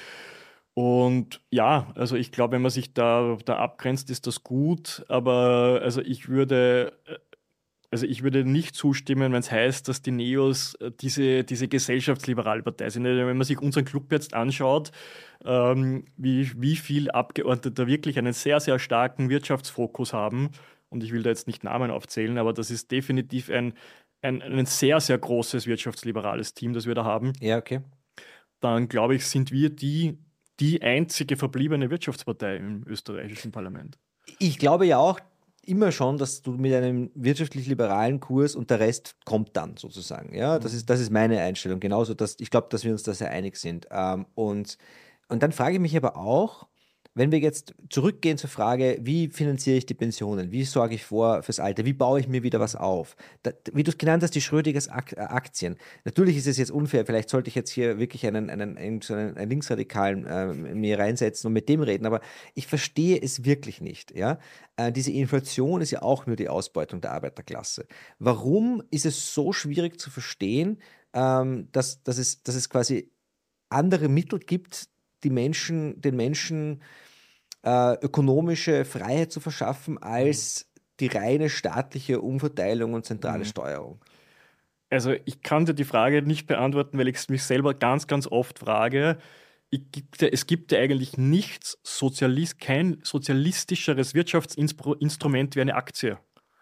Und ja, also ich glaube, wenn man sich da, da abgrenzt, ist das gut, aber also ich würde, äh, also ich würde nicht zustimmen, wenn es heißt, dass die Neos äh, diese, diese gesellschaftsliberale Partei sind. Also wenn man sich unseren Club jetzt anschaut, ähm, wie, wie viele Abgeordnete wirklich einen sehr, sehr starken Wirtschaftsfokus haben, und ich will da jetzt nicht Namen aufzählen, aber das ist definitiv ein, ein, ein sehr, sehr großes wirtschaftsliberales Team, das wir da haben, Ja, okay. dann glaube ich, sind wir die, die einzige verbliebene Wirtschaftspartei im österreichischen Parlament. Ich glaube ja auch immer schon, dass du mit einem wirtschaftlich-liberalen Kurs und der Rest kommt dann sozusagen. Ja, das ist, das ist meine Einstellung. Genauso, dass ich glaube, dass wir uns da sehr einig sind. Ähm, und, und dann frage ich mich aber auch, wenn wir jetzt zurückgehen zur Frage, wie finanziere ich die Pensionen? Wie sorge ich vor fürs Alter? Wie baue ich mir wieder was auf? Da, wie du es genannt hast, die Schrödingers Ak- äh, Aktien. Natürlich ist es jetzt unfair. Vielleicht sollte ich jetzt hier wirklich einen, einen, einen, so einen, einen Linksradikalen äh, mir reinsetzen und mit dem reden. Aber ich verstehe es wirklich nicht. Ja? Äh, diese Inflation ist ja auch nur die Ausbeutung der Arbeiterklasse. Warum ist es so schwierig zu verstehen, ähm, dass, dass, es, dass es quasi andere Mittel gibt, die Menschen, den Menschen äh, ökonomische Freiheit zu verschaffen, als die reine staatliche Umverteilung und zentrale Steuerung? Also ich kann dir die Frage nicht beantworten, weil ich es mich selber ganz, ganz oft frage. Ich gibt, es gibt ja eigentlich nichts, Sozialis kein sozialistischeres Wirtschaftsinstrument wie eine Aktie.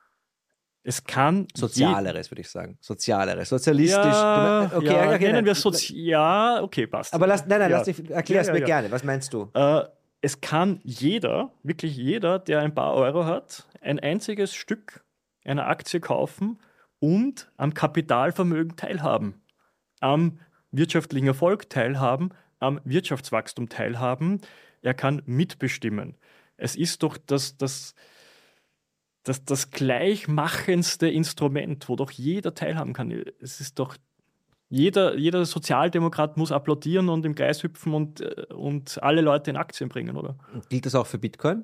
Es kann je, Sozialeres, würde ich sagen. Sozialeres. Sozialistisch. Du mein- ja, okay, ja, okay, nennen nein. wir es Sozi ja, okay, passt. Aber lass, nein, nein, Ja. lass dich, erklär es Ja, mir ja, ja. gerne. Was meinst du? Äh, es kann jeder, wirklich jeder, der ein paar Euro hat, ein einziges Stück einer Aktie kaufen und am Kapitalvermögen teilhaben, am wirtschaftlichen Erfolg teilhaben, am Wirtschaftswachstum teilhaben. Er kann mitbestimmen. Es ist doch das, das, das, das gleichmachendste Instrument, wo doch jeder teilhaben kann. Es ist doch jeder, jeder Sozialdemokrat muss applaudieren und im Kreis hüpfen und, äh, und alle Leute in Aktien bringen, oder? Gilt das auch für Bitcoin?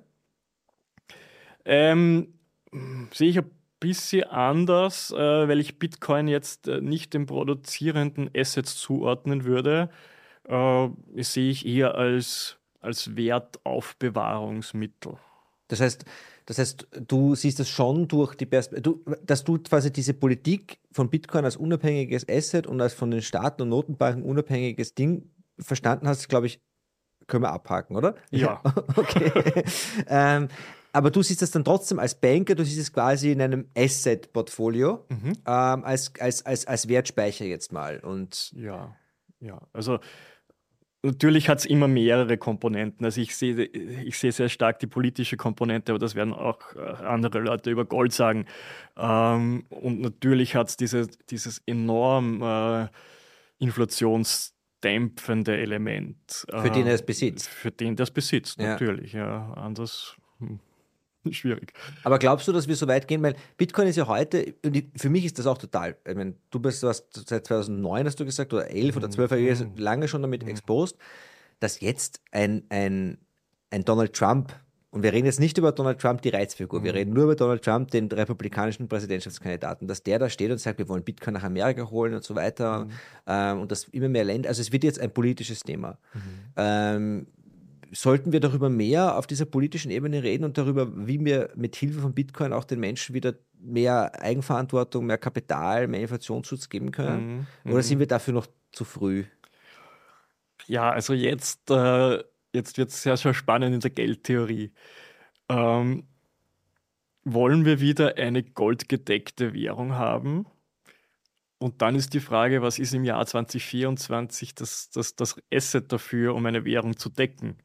Ähm, sehe ich ein bisschen anders, äh, weil ich Bitcoin jetzt äh, nicht den produzierenden Assets zuordnen würde. Äh, das sehe ich eher als, als Wertaufbewahrungsmittel. Das heißt, das heißt, du siehst das schon durch die Perspektive, dass du quasi diese Politik von Bitcoin als unabhängiges Asset und als von den Staaten und Notenbanken unabhängiges Ding verstanden hast, glaube ich, können wir abhaken, oder? Ja. Okay. ähm, aber du siehst das dann trotzdem als Banker, du siehst es quasi in einem Asset-Portfolio Mhm. ähm, als, als, als, als Wertspeicher jetzt mal. Und Ja, ja. Also natürlich hat es immer mehrere Komponenten. Also ich sehe ich sehe sehr stark die politische Komponente, aber das werden auch äh, andere Leute über Gold sagen. Ähm, und natürlich hat es diese, dieses enorm äh, inflationsdämpfende Element. für den äh, er es besitzt. Für den, der es besitzt, Ja. natürlich. Ja. Anders hm, schwierig. Aber glaubst du, dass wir so weit gehen? Weil Bitcoin ist ja heute, und ich, für mich ist das auch total, ich meine, du bist was seit zweitausendneun, hast du gesagt, oder elf oder zwölf, Jahre lange schon damit exposed, dass jetzt ein, ein, ein Donald Trump, und wir reden jetzt nicht über Donald Trump, die Reizfigur, wir reden nur über Donald Trump, den republikanischen Präsidentschaftskandidaten, dass der da steht und sagt, wir wollen Bitcoin nach Amerika holen und so weiter, ähm, und dass immer mehr Länder, also es wird jetzt ein politisches Thema. Ähm, sollten wir darüber mehr auf dieser politischen Ebene reden und darüber, wie wir mit Hilfe von Bitcoin auch den Menschen wieder mehr Eigenverantwortung, mehr Kapital, mehr Inflationsschutz geben können? Mhm. Oder Mhm. sind wir dafür noch zu früh? Ja, also jetzt, äh, jetzt wird es sehr, sehr spannend in der Geldtheorie. Ähm, wollen wir wieder eine goldgedeckte Währung haben? Und dann ist die Frage, was ist im Jahr zwanzig vierundzwanzig das, das, das Asset dafür, um eine Währung zu decken?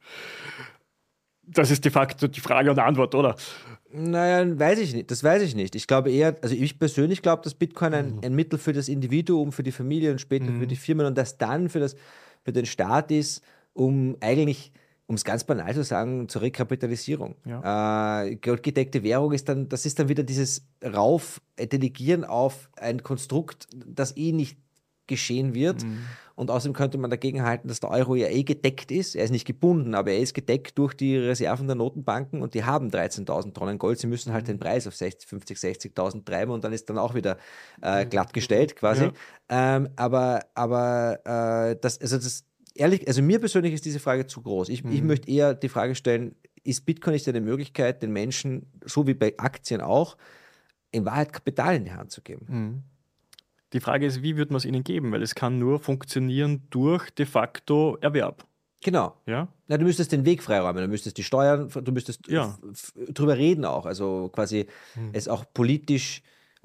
Das ist de facto die Frage und Antwort, oder? Naja, weiß ich nicht. Das weiß ich nicht. Ich glaube eher, also ich persönlich glaube, dass Bitcoin ein, Mhm. ein Mittel für das Individuum, für die Familie und später für die Mhm. Firmen und das dann für, das, für den Staat ist, um eigentlich, um es ganz banal zu sagen, zur Rekapitalisierung. Ja. Äh, goldgedeckte Währung ist dann, das ist dann wieder dieses Rauf, äh, Delegieren auf ein Konstrukt, das eh nicht geschehen wird. Mhm. Und außerdem könnte man dagegen halten, dass der Euro ja eh gedeckt ist. Er ist nicht gebunden, aber er ist gedeckt durch die Reserven der Notenbanken und die haben dreizehntausend Tonnen Gold. Sie müssen halt den Preis auf sechzig, fünfzig, sechzigtausend treiben und dann ist dann auch wieder äh, glattgestellt quasi. Ja. Ähm, aber aber äh, das, also das, ehrlich, also mir persönlich ist diese Frage zu groß. Ich, ich Mhm. möchte eher die Frage stellen, ist Bitcoin nicht eine Möglichkeit, den Menschen, so wie bei Aktien auch, in Wahrheit Kapital in die Hand zu geben? Mhm. Die Frage ist, wie wird man es ihnen geben? Weil es kann nur funktionieren durch de facto Erwerb. Genau. Ja? Na, du müsstest den Weg freiräumen, du müsstest die Steuern, du müsstest Ja. f- f- drüber reden auch, also quasi Mhm. es auch politisch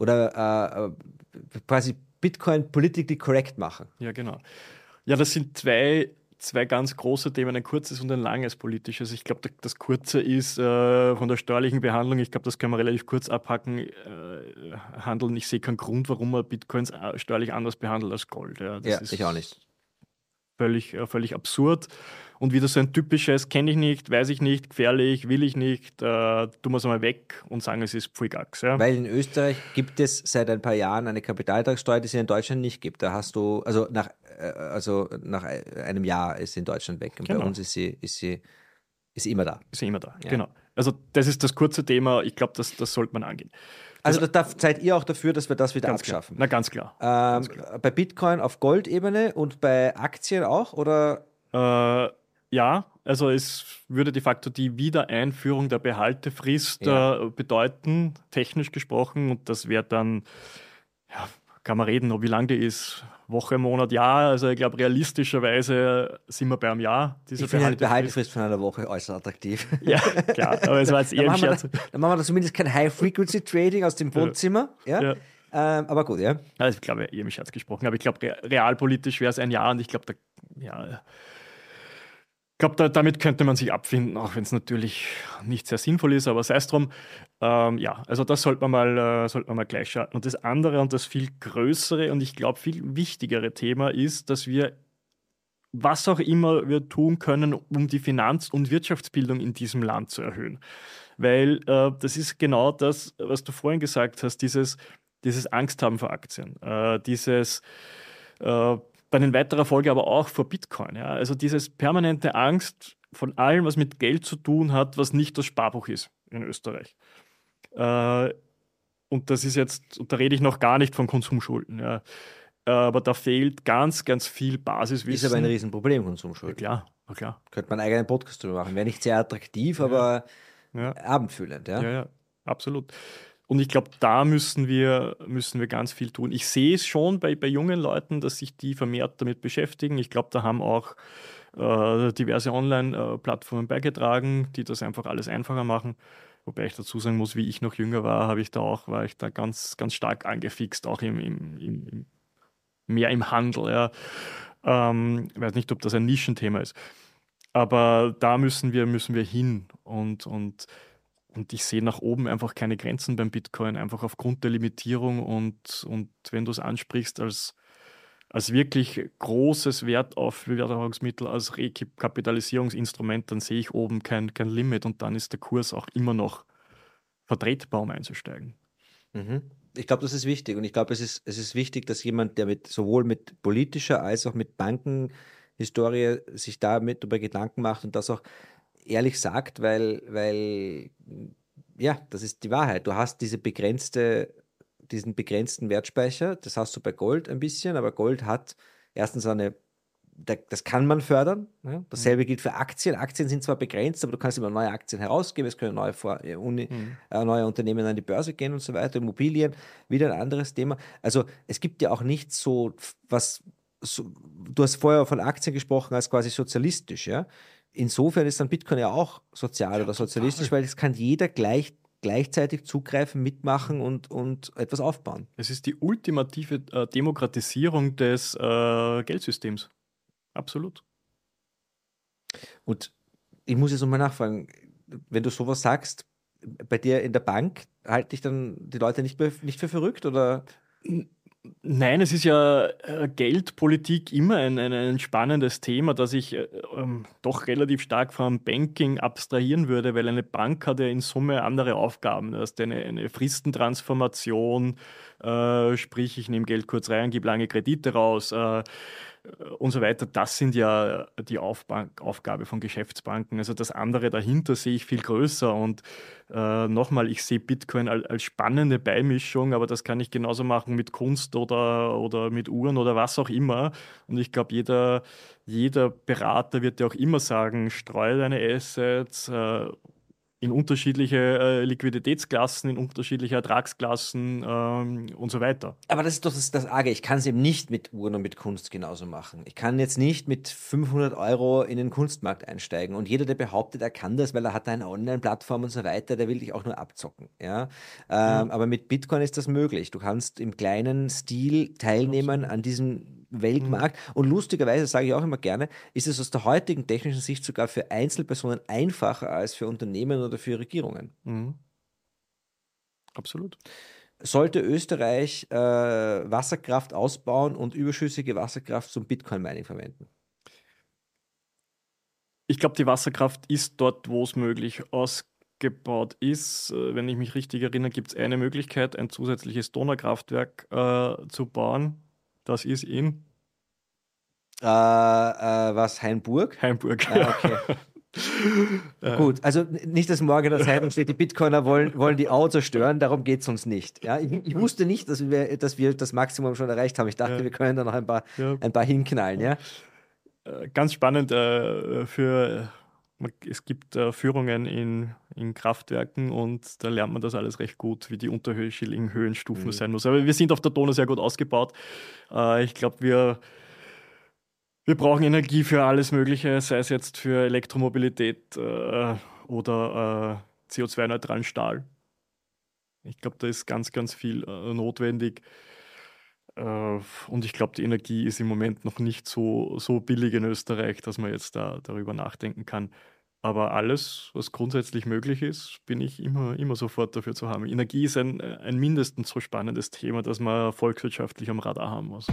oder äh, quasi Bitcoin politically correct machen. Ja, genau. Ja, das sind zwei, zwei ganz große Themen, ein kurzes und ein langes politisches. Ich glaube, das kurze ist äh, von der steuerlichen Behandlung, ich glaube, das können wir relativ kurz abhacken, äh, handeln. Ich sehe keinen Grund, warum man Bitcoins äh, steuerlich anders behandelt als Gold. Ja, das Ja, ist ich auch nicht. völlig, äh, völlig absurd. Und wieder so ein typisches, kenne ich nicht, weiß ich nicht, gefährlich, will ich nicht, äh, tun wir es einmal weg und sagen, es ist Pfui-Gax. Ja? Weil in Österreich gibt es seit ein paar Jahren eine Kapitalertragssteuer, die es in Deutschland nicht gibt. Da hast du, also nach, äh, also nach einem Jahr ist sie in Deutschland weg und bei Genau. uns ist sie, ist sie, ist sie immer da. Ist ja immer da. Ja. Genau. Also das ist das kurze Thema. Ich glaube, das, das sollte man angehen. Also da, da seid ihr auch dafür, dass wir das wieder Ganz abschaffen. klar. Na, ganz klar. Ähm, Ganz klar. bei Bitcoin auf Goldebene und bei Aktien auch? Oder? Äh, ja, also es würde de facto die Wiedereinführung der Behaltefrist Ja. äh, bedeuten, technisch gesprochen. Und das wäre dann, ja, kann man reden, ob wie lang die ist. Woche, Monat, Jahr. Also ich glaube, realistischerweise sind wir bei einem Jahr. Diese Ich finde eine Behaltefrist. Behaltefrist von einer Woche äußerst attraktiv. Ja, klar. Aber es war jetzt Dann eher ein machen, wir Scherz. da, dann machen wir da zumindest kein High-Frequency-Trading aus dem Wohnzimmer. Ja. Ja. Ähm, aber gut, ja. Also ich glaube, eher im Scherz gesprochen. Aber ich glaube, re realpolitisch wäre es ein Jahr und ich glaube, da, ja, ich glaube, da, damit könnte man sich abfinden, auch wenn es natürlich nicht sehr sinnvoll ist, aber sei es drum. Ähm, ja, also das sollte man mal, äh, sollte man mal gleich schalten. Und das andere und das viel größere und ich glaube viel wichtigere Thema ist, dass wir, was auch immer wir tun können, um die Finanz- und Wirtschaftsbildung in diesem Land zu erhöhen. Weil äh, das ist genau das, was du vorhin gesagt hast, dieses, dieses Angst haben vor Aktien, äh, dieses äh, dann in weiterer Folge aber auch vor Bitcoin. Ja? Also dieses permanente Angst von allem, was mit Geld zu tun hat, was nicht das Sparbuch ist in Österreich. Äh, und das ist jetzt, und da rede ich noch gar nicht von Konsumschulden. Ja? Aber da fehlt ganz, ganz viel Basiswissen. Ist aber ein Riesenproblem, Ja, Konsumschulden. klar, ja, klar. Könnte man einen eigenen Podcast drüber machen. Wäre nicht sehr attraktiv, aber Ja, abendfüllend, ja. ja, ja, absolut. Und ich glaube, da müssen wir, müssen wir ganz viel tun. Ich sehe es schon bei, bei jungen Leuten, dass sich die vermehrt damit beschäftigen. Ich glaube, da haben auch äh, diverse Online-Plattformen beigetragen, die das einfach alles einfacher machen. Wobei ich dazu sagen muss, wie ich noch jünger war, habe ich da auch, war ich da ganz, ganz stark angefixt, auch im, im, im, im mehr im Handel. Ja. Ähm, ich weiß nicht, ob das ein Nischenthema ist. Aber da müssen wir, müssen wir hin. Und, und, und ich sehe nach oben einfach keine Grenzen beim Bitcoin, einfach aufgrund der Limitierung. Und, und wenn du es ansprichst als, als wirklich großes Wertaufbewahrungsmittel, als Rekapitalisierungsinstrument, dann sehe ich oben kein, kein Limit. Und dann ist der Kurs auch immer noch vertretbar, um einzusteigen. Mhm. Ich glaube, das ist wichtig und ich glaube, es ist, es ist wichtig, dass jemand, der mit sowohl mit politischer als auch mit Bankenhistorie sich damit über Gedanken macht und das auch ehrlich sagt, weil, weil ja, das ist die Wahrheit. Du hast diese begrenzte, diesen begrenzten Wertspeicher, das hast du bei Gold ein bisschen, aber Gold hat erstens eine, da- das kann man fördern. Ja? Dasselbe gilt für Aktien. Aktien sind zwar begrenzt, aber du kannst immer neue Aktien herausgeben, es können neue, Vor äh, Uni, Mhm. äh, neue Unternehmen an die Börse gehen und so weiter. Immobilien, wieder ein anderes Thema. Also es gibt ja auch nichts so, was so, du hast vorher von Aktien gesprochen als quasi sozialistisch, ja. Insofern ist dann Bitcoin ja auch sozial oder sozialistisch, weil es kann jeder gleich, gleichzeitig zugreifen, mitmachen und, und etwas aufbauen. Es ist die ultimative äh, Demokratisierung des äh, Geldsystems. Absolut. Und ich muss jetzt nochmal nachfragen, wenn du sowas sagst, bei dir in der Bank, halte ich dann die Leute nicht, mehr, nicht für verrückt oder? Nein, es ist ja äh, Geldpolitik immer ein, ein, ein spannendes Thema, das ich äh, ähm, doch relativ stark vom Banking abstrahieren würde, weil eine Bank hat ja in Summe andere Aufgaben. Du hast eine, eine Fristentransformation, äh, sprich ich nehme Geld kurz rein, gebe lange Kredite raus äh, und so weiter. Das sind ja die Aufbank, Aufgabe von Geschäftsbanken. Also das andere dahinter sehe ich viel größer und äh, nochmal, ich sehe Bitcoin als, als spannende Beimischung, aber das kann ich genauso machen mit Kunst oder, oder mit Uhren oder was auch immer. Und ich glaube, jeder, jeder Berater wird dir auch immer sagen, streue deine Assets äh, in unterschiedliche äh, Liquiditätsklassen, in unterschiedliche Ertragsklassen ähm, und so weiter. Aber das ist doch das, das Arge. Ich kann es eben nicht mit Uhren und mit Kunst genauso machen. Ich kann jetzt nicht mit fünfhundert Euro in den Kunstmarkt einsteigen. Und jeder, der behauptet, er kann das, weil er hat eine Online-Plattform und so weiter, der will dich auch nur abzocken. Ja? Ja, Ähm, aber mit Bitcoin ist das möglich. Du kannst im kleinen Stil teilnehmen absolut. an diesem Mhm. Weltmarkt. Und lustigerweise, sage ich auch immer gerne, ist es aus der heutigen technischen Sicht sogar für Einzelpersonen einfacher als für Unternehmen oder für Regierungen. Mhm. Absolut. Sollte Österreich äh, Wasserkraft ausbauen und überschüssige Wasserkraft zum Bitcoin-Mining verwenden? Ich glaube, die Wasserkraft ist dort, wo es möglich ausgebaut ist. Äh, Wenn ich mich richtig erinnere, gibt es eine Möglichkeit, ein zusätzliches Donaukraftwerk äh, zu bauen. Das ist in Äh, äh, was, Hainburg? Heimburg. Ah, Ja. okay. Äh, Gut, also n- nicht, dass morgen in der Zeitung steht, die Bitcoiner wollen, wollen die Au zerstören, darum geht es uns nicht. Ja, ich, ich wusste nicht, dass wir, dass wir das Maximum schon erreicht haben. Ich dachte, ja, wir können da noch ein paar, ja. ein paar hinknallen, ja? Äh, Ganz spannend äh, für man- es gibt äh, Führungen in, in Kraftwerken und da lernt man das alles recht gut, wie die unterschiedlichen Höhenstufen Mhm. sein muss. Aber wir sind auf der Donau sehr gut ausgebaut. Äh, ich glaube, wir Wir brauchen Energie für alles Mögliche, sei es jetzt für Elektromobilität äh, oder äh, C O zwei neutralen Stahl. Ich glaube, da ist ganz, ganz viel äh, notwendig. Äh, und ich glaube, die Energie ist im Moment noch nicht so, so billig in Österreich, dass man jetzt da darüber nachdenken kann. Aber alles, was grundsätzlich möglich ist, bin ich immer, immer sofort dafür zu haben. Energie ist ein, ein mindestens so spannendes Thema, das man volkswirtschaftlich am Radar haben muss.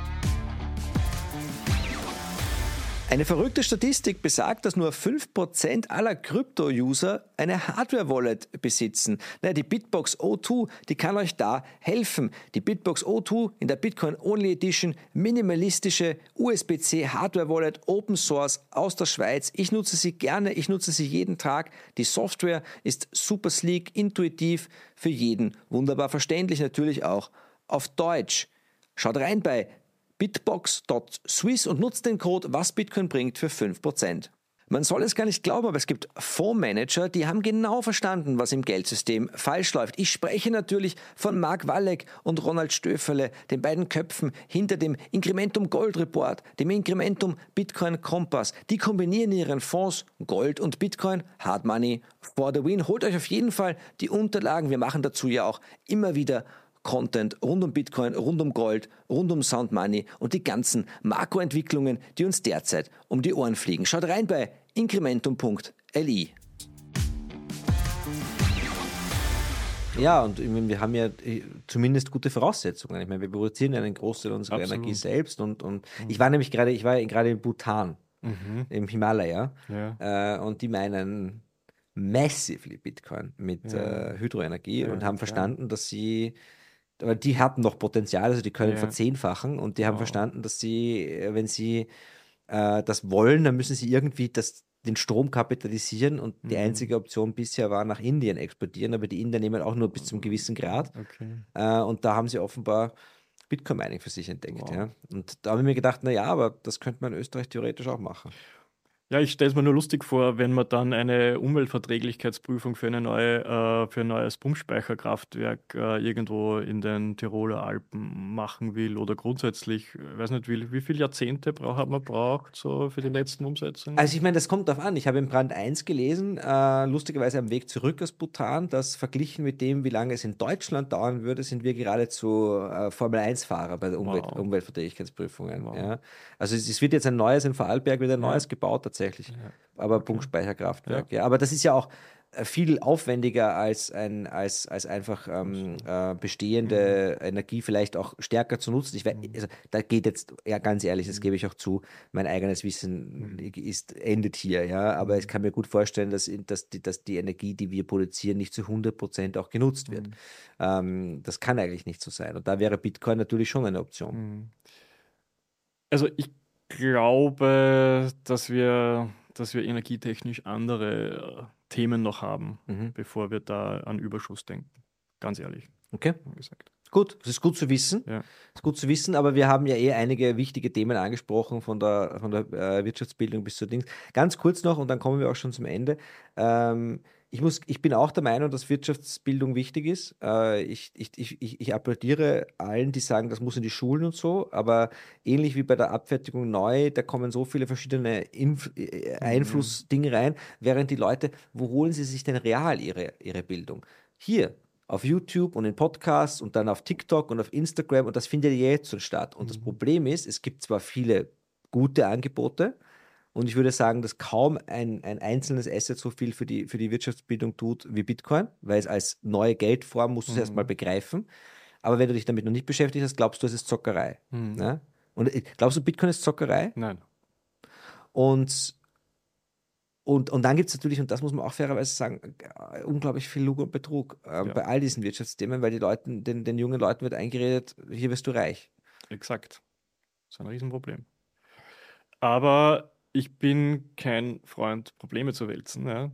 Eine verrückte Statistik besagt, dass nur fünf Prozent aller Krypto-User eine Hardware-Wallet besitzen. Naja, die Bitbox O zwei, die kann euch da helfen. Die Bitbox O zwei in der Bitcoin-Only Edition, minimalistische U S B C Hardware-Wallet, Open Source aus der Schweiz. Ich nutze sie gerne, ich nutze sie jeden Tag. Die Software ist super sleek, intuitiv, für jeden wunderbar verständlich, natürlich auch auf Deutsch. Schaut rein bei bitbox Punkt swiss und nutzt den Code was Bitcoin bringt für fünf Prozent. Man soll es gar nicht glauben, aber es gibt Fondsmanager, die haben genau verstanden, was im Geldsystem falsch läuft. Ich spreche natürlich von Mark Walleck und Ronald Stöferle, den beiden Köpfen hinter dem Incrementum Gold Report, dem Incrementum Bitcoin Kompass. Die kombinieren ihren Fonds Gold und Bitcoin, Hard Money for the Win. Holt euch auf jeden Fall die Unterlagen. Wir machen dazu ja auch immer wieder Content rund um Bitcoin, rund um Gold, rund um Sound Money und die ganzen Makroentwicklungen, die uns derzeit um die Ohren fliegen. Schaut rein bei incrementum Punkt L I. Ja, und ich meine, wir haben ja äh, zumindest gute Voraussetzungen. Ich meine, wir produzieren einen Großteil unserer Absolut. Energie selbst und, und Mhm. ich war nämlich gerade, ich war gerade in Bhutan, Mhm. im Himalaya, Ja. äh, und die meinen massively Bitcoin mit Ja. äh, Hydroenergie Ja, und haben klar. verstanden, dass sie, aber die hatten noch Potenzial, also die können Ja. verzehnfachen und die haben Wow. verstanden, dass sie, äh, wenn sie äh, das wollen, dann müssen sie irgendwie das, den Strom kapitalisieren und die Mhm. einzige Option bisher war nach Indien exportieren, aber die Inder nehmen auch nur bis zum gewissen Grad Okay. äh, und da haben sie offenbar Bitcoin-Mining für sich entdeckt. Wow. Ja. Und da habe ich mir gedacht, naja, aber das könnte man in Österreich theoretisch auch machen. Ja, ich stelle es mir nur lustig vor, wenn man dann eine Umweltverträglichkeitsprüfung für eine neue, äh, für ein neues Pumpspeicherkraftwerk äh, irgendwo in den Tiroler Alpen machen will oder grundsätzlich, ich weiß nicht, wie, wie viele Jahrzehnte brauch, hat man braucht so für die letzten Also Umsetzungen? ich meine, das kommt darauf an. Ich habe in Brand eins gelesen, äh, lustigerweise am Weg zurück aus Bhutan, dass verglichen mit dem, wie lange es in Deutschland dauern würde, sind wir geradezu äh, Formel eins Fahrer bei der Umwelt Wow, Umweltverträglichkeitsprüfungen. wow. Ja. Also es, es wird jetzt ein neues in Vorarlberg, wird ein Ja, neues gebaut tatsächlich, ja, aber okay. Ja. Pumpspeicherkraftwerk. Ja. Aber das ist ja auch äh, viel aufwendiger als, ein, als, als einfach ähm, Also, äh, mhm. bestehende Energie vielleicht auch stärker zu nutzen. Ich, wei- Mhm. also, da geht jetzt, ja ganz ehrlich, das Mhm. gebe ich auch zu, mein eigenes Wissen Mhm. ist, endet hier, ja. Aber ich Mhm. kann mir gut vorstellen, dass, dass, die, dass die Energie, die wir produzieren, nicht zu hundert Prozent auch genutzt wird. Mhm. Ähm, das kann eigentlich nicht so sein. Und da wäre Bitcoin natürlich schon eine Option. Mhm. Also ich glaube, dass wir, dass wir energietechnisch andere äh, Themen noch haben, Mhm. bevor wir da an Überschuss denken. Ganz ehrlich Okay. gesagt. Gut, das ist gut zu wissen. Ja. Ist gut zu wissen, aber wir haben ja eh einige wichtige Themen angesprochen, von der, von der äh, Wirtschaftsbildung bis zu Dings. Ganz kurz noch und dann kommen wir auch schon zum Ende. Ähm, ich muss, ich bin auch der Meinung, dass Wirtschaftsbildung wichtig ist. Äh, ich, ich, ich, ich ich applaudiere allen, die sagen, das muss in die Schulen und so, aber ähnlich wie bei der Abfertigung neu, da kommen so viele verschiedene Inf äh, Mhm. Einflussdinge rein, während die Leute, wo holen sie sich denn real ihre, ihre Bildung? Hier, auf YouTube und in Podcasts und dann auf TikTok und auf Instagram und das findet ja jetzt schon statt. Und das Mhm. Problem ist, es gibt zwar viele gute Angebote und ich würde sagen, dass kaum ein, ein einzelnes Asset so viel für die, für die Wirtschaftsbildung tut wie Bitcoin, weil es als neue Geldform musst du es erstmal Mhm. begreifen. Aber wenn du dich damit noch nicht beschäftigt hast, glaubst du, es ist Zockerei. Mhm. Ne? Und äh, glaubst du, Bitcoin ist Zockerei? Nein. Und Und, und dann gibt es natürlich, und das muss man auch fairerweise sagen, äh, unglaublich viel Lug und Betrug äh, Ja, bei all diesen Wirtschaftsthemen, weil die Leuten, den, den jungen Leuten wird eingeredet, hier wirst du reich. exakt. Das ist ein Riesenproblem. Aber ich bin kein Freund, Probleme zu wälzen. Ja.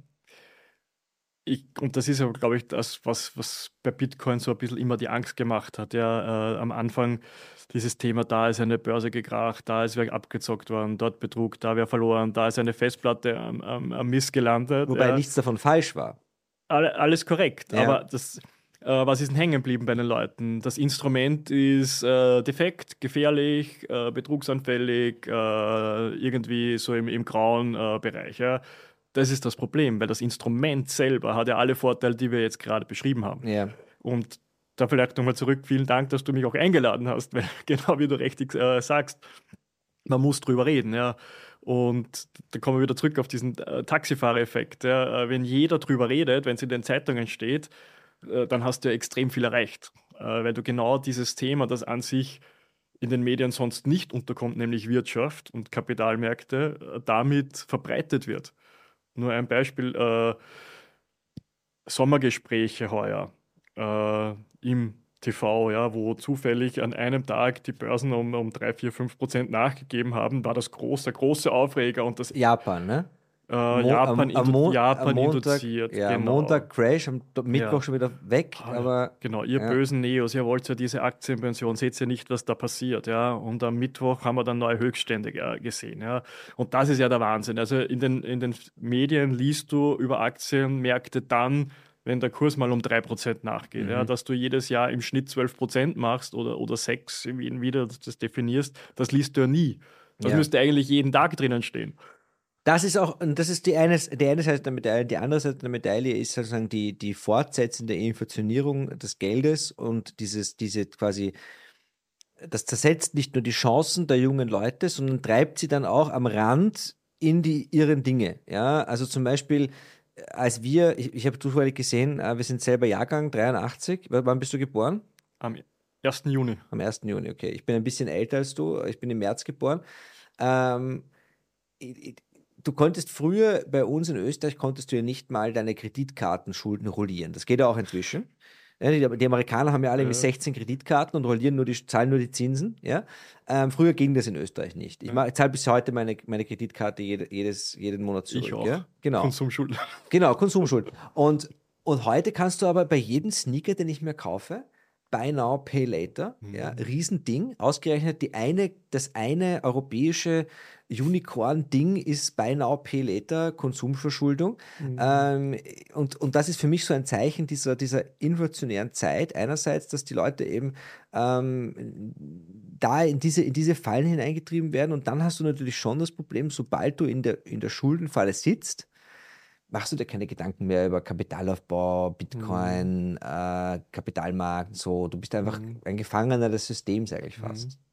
Ich, und das ist ja, glaube ich, das, was, was bei Bitcoin so ein bisschen immer die Angst gemacht hat. Ja, äh, am Anfang dieses Thema, da ist eine Börse gekracht, da ist wer abgezockt worden, dort Betrug, da wer verloren, da ist eine Festplatte am, am, am Mist gelandet. Wobei Ja. nichts davon falsch war. Alle, alles korrekt, Ja, aber das, äh, was ist denn hängen geblieben bei den Leuten? Das Instrument ist äh, defekt, gefährlich, äh, betrugsanfällig, äh, irgendwie so im, im grauen äh, Bereich. Ja. Das ist das Problem, weil das Instrument selber hat ja alle Vorteile, die wir jetzt gerade beschrieben haben. ja, Und da vielleicht nochmal zurück, vielen Dank, dass du mich auch eingeladen hast, weil genau wie du richtig äh, sagst, man muss drüber reden, ja. Und da kommen wir wieder zurück auf diesen äh, Taxifahrereffekt. Ja. Äh, Wenn jeder drüber redet, wenn es in den Zeitungen steht, äh, dann hast du ja extrem viel erreicht. Äh, weil du genau dieses Thema, das an sich in den Medien sonst nicht unterkommt, nämlich Wirtschaft und Kapitalmärkte, äh, damit verbreitet wird. Nur ein Beispiel, äh, Sommergespräche heuer äh, im T V, ja, wo zufällig an einem Tag die Börsen um, um drei, vier, fünf Prozent nachgegeben haben, war das groß, der große Aufreger und das Japan, ne? äh, Mo am, Japan, am, indu Mon am Japan Montag, induziert, ja, am genau. Montag Crash, am Do- Mittwoch Ja. schon wieder weg, Ah, aber genau, ihr ja, bösen Neos, ihr wollt ja diese Aktienpension, seht ihr nicht, was da passiert, ja. Und am Mittwoch haben wir dann neue Höchststände ja, gesehen, ja. Und das ist ja der Wahnsinn. Also in den, in den Medien liest du über Aktienmärkte dann, wenn der Kurs mal um drei Prozent nachgeht, ja, mhm. dass du jedes Jahr im Schnitt zwölf Prozent machst oder, oder sechs, wie, wie du das definierst, das liest du ja nie. Das Ja. müsste eigentlich jeden Tag drinnen stehen. Das ist auch, und das ist die eine, die eine Seite der Medaille. Die andere Seite der Medaille ist sozusagen die, die fortsetzende Inflationierung des Geldes und dieses, diese quasi, das zersetzt nicht nur die Chancen der jungen Leute, sondern treibt sie dann auch am Rand in die ihren Dinge. Ja, also zum Beispiel, äh, als wir, ich, ich habe zufällig gesehen, äh, wir sind selber Jahrgang dreiundachtzig. W- Wann bist du geboren? Am ersten Juni. Am ersten Juni, okay. Ich bin ein bisschen älter als du. Ich bin im März geboren. Ähm, i- i- Du konntest früher bei uns in Österreich konntest du ja nicht mal deine Kreditkartenschulden rollieren. Das geht ja auch inzwischen. Ja, die, die Amerikaner haben ja alle mit Äh, sechzehn Kreditkarten und rollieren nur die, zahlen nur die Zinsen. Ja? Ähm, früher ging das in Österreich nicht. Ich, ja. mach- ich zahle bis heute meine, meine Kreditkarte jede, jedes, jeden Monat Ich zurück. auch. Ja? Genau. Konsumschuld. Genau, Konsumschuld. Und, und heute kannst du aber bei jedem Sneaker, den ich mir kaufe, Buy Now, Pay Later. Mhm. Ja, Riesending. Ausgerechnet die eine, das eine europäische Unicorn-Ding ist Buy Now, Pay Later, Konsumverschuldung. Mhm. Ähm, und, und das ist für mich so ein Zeichen dieser, dieser inflationären Zeit. Einerseits, dass die Leute eben ähm, da in diese, in diese Fallen hineingetrieben werden. Und dann hast du natürlich schon das Problem, sobald du in der, in der Schuldenfalle sitzt, machst du dir keine Gedanken mehr über Kapitalaufbau, Bitcoin, Mhm. äh, Kapitalmarkt, so. Du bist einfach Mhm. ein Gefangener des Systems eigentlich fast. Mhm.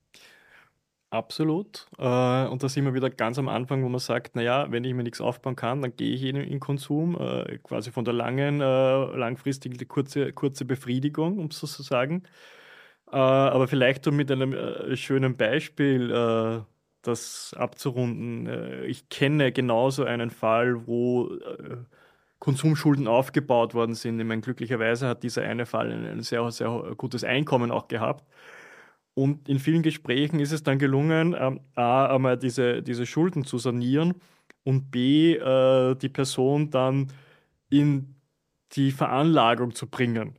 Absolut. Äh, und da sind wir wieder ganz am Anfang, wo man sagt, naja, wenn ich mir nichts aufbauen kann, dann gehe ich in den Konsum, äh, quasi von der langen, äh, langfristigen, die kurze, kurze Befriedigung, um es so zu sagen. Äh, aber vielleicht um mit einem äh, schönen Beispiel äh, das abzurunden. Äh, ich kenne genauso einen Fall, wo äh, Konsumschulden aufgebaut worden sind. Ich meine, glücklicherweise hat dieser eine Fall ein, ein sehr, sehr gutes Einkommen auch gehabt. Und in vielen Gesprächen ist es dann gelungen, ähm, A, einmal diese, diese Schulden zu sanieren und B, äh, die Person dann in die Veranlagung zu bringen.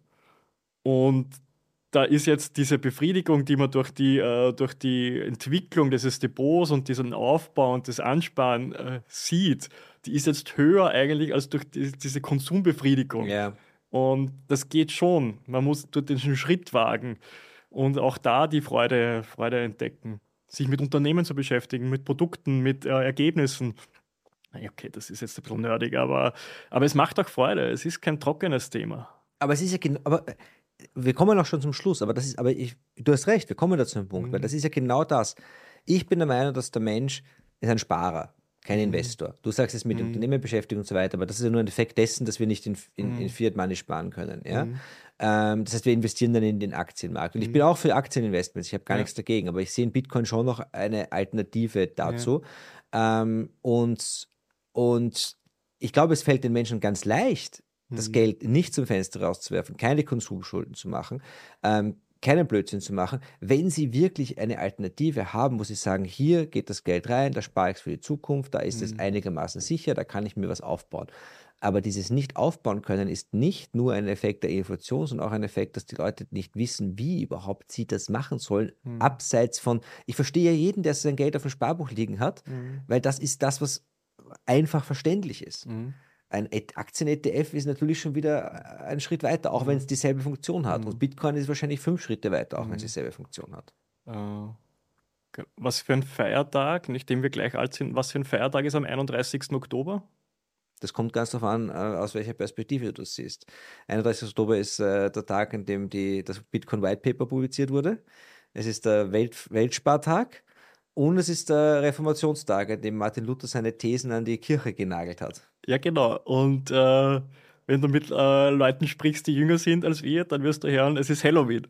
Und da ist jetzt diese Befriedigung, die man durch die, äh, durch die Entwicklung dieses Depots und diesen Aufbau und das Ansparen äh, sieht, die ist jetzt höher eigentlich als durch die, diese Konsumbefriedigung. Ja. Und das geht schon. Man muss dort den Schritt wagen und auch da die Freude, Freude entdecken. Sich mit Unternehmen zu beschäftigen, mit Produkten, mit äh, Ergebnissen. Ja, okay, das ist jetzt ein bisschen nerdig, aber, aber es macht auch Freude. Es ist kein trockenes Thema. Aber es ist ja genau, aber äh, wir kommen auch schon zum Schluss, aber das ist, aber ich, du hast recht, wir kommen da zu einem Punkt, weil Mhm. das ist ja genau das. Ich bin der Meinung, dass der Mensch ist ein Sparer, kein Mhm. Investor. Du sagst es mit Mhm. Unternehmen beschäftigen und so weiter, aber das ist ja nur ein Effekt dessen, dass wir nicht in, in, in Mhm. Fiat Money sparen können. Ja? Mhm. Ähm, das heißt, wir investieren dann in den Aktienmarkt. Und ich Mhm. bin auch für Aktieninvestments, ich habe gar Ja. nichts dagegen, aber ich sehe in Bitcoin schon noch eine Alternative dazu. Ähm, und, und ich glaube, es fällt den Menschen ganz leicht, das Mhm. Geld nicht zum Fenster rauszuwerfen, keine Konsumschulden zu machen, ähm, keinen Blödsinn zu machen, wenn sie wirklich eine Alternative haben, wo sie sagen, hier geht das Geld rein, da spare ich es für die Zukunft, da ist es Mhm. einigermaßen sicher, da kann ich mir was aufbauen. Aber dieses Nicht-Aufbauen können ist nicht nur ein Effekt der Inflation, sondern auch ein Effekt, dass die Leute nicht wissen, wie überhaupt sie das machen sollen, Mhm. abseits von, ich verstehe ja jeden, der sein Geld auf dem Sparbuch liegen hat, Mhm. weil das ist das, was einfach verständlich ist. Mhm. Ein Aktien-E T F ist natürlich schon wieder ein Schritt weiter, auch wenn es dieselbe Funktion hat. Mhm. Und Bitcoin ist wahrscheinlich fünf Schritte weiter, auch wenn es Mhm. dieselbe Funktion hat. Äh, ge- was für ein Feiertag, nachdem wir gleich alt sind, was für ein Feiertag ist am einunddreißigsten Oktober? Das kommt ganz darauf an, äh, aus welcher Perspektive du es siehst. einunddreißigster Oktober ist äh, der Tag, an dem die, das Bitcoin White Paper publiziert wurde. Es ist der Welt, Weltspartag und es ist der Reformationstag, an dem Martin Luther seine Thesen an die Kirche genagelt hat. Ja, genau. Und äh, wenn du mit äh, Leuten sprichst, die jünger sind als wir, dann wirst du hören, es ist Halloween.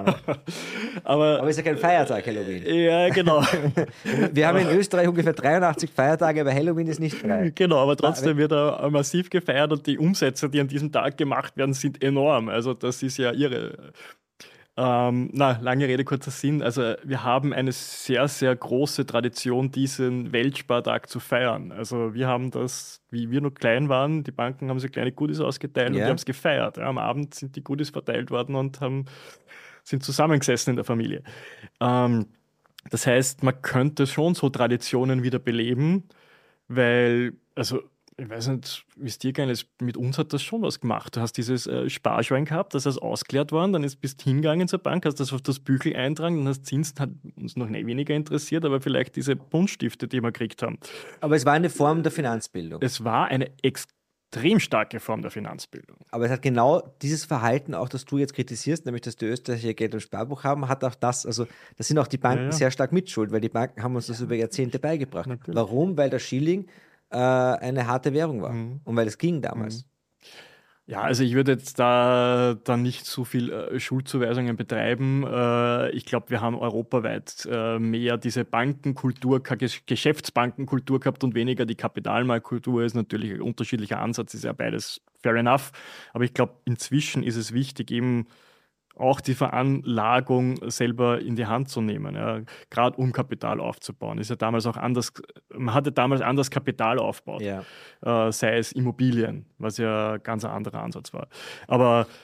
Aber, Aber es ist ja kein Feiertag, Halloween. ja, genau. Wir haben in Österreich ungefähr dreiundachtzig Feiertage, aber Halloween ist nicht frei. Genau, aber trotzdem wird er massiv gefeiert und die Umsätze, die an diesem Tag gemacht werden, sind enorm. Also das ist ja irre. Ähm, na, lange Rede, kurzer Sinn. Also wir haben eine sehr, sehr große Tradition, diesen Weltspartag zu feiern. Also wir haben das, wie wir noch klein waren, die Banken haben so kleine Goodies ausgeteilt und Ja. wir haben es gefeiert. Ja, am Abend sind die Goodies verteilt worden und haben, sind zusammengesessen in der Familie. Ähm, das heißt, man könnte schon so Traditionen wieder beleben, weil, also ich weiß nicht, wie es dir gegangen ist, mit uns hat das schon was gemacht. Du hast dieses äh, Sparschwein gehabt, das ist ausgeleert worden, dann ist, bist hingegangen zur Bank, hast das auf das Büchel eintragen, dann hast Zinsen, hat uns noch nicht weniger interessiert, aber vielleicht diese Buntstifte, die wir gekriegt haben. Aber es war eine Form der Finanzbildung. Es war eine extrem starke Form der Finanzbildung. Aber es hat genau dieses Verhalten, auch das du jetzt kritisierst, nämlich dass die Österreicher Geld im Sparbuch haben, hat auch das, also das sind auch die Banken Ja, ja. sehr stark mitschuld, weil die Banken haben uns das über Jahrzehnte beigebracht. Natürlich. Warum? Weil der Schilling äh, eine harte Währung war Mhm. und weil es ging damals. Ja, also ich würde jetzt da, da nicht so viel äh, Schuldzuweisungen betreiben. Äh, ich glaube, wir haben europaweit äh, mehr diese Bankenkultur, Gesch- Geschäftsbankenkultur gehabt und weniger die Kapitalmarktkultur. Ist natürlich ein unterschiedlicher Ansatz, ist ja beides fair enough. Aber ich glaube, inzwischen ist es wichtig, eben auch die Veranlagung selber in die Hand zu nehmen, ja, gerade um Kapital aufzubauen. Ist ja damals auch anders, man hatte damals anders Kapital aufgebaut, Ja. äh, sei es Immobilien, was ja ganz ein anderer Ansatz war. Aber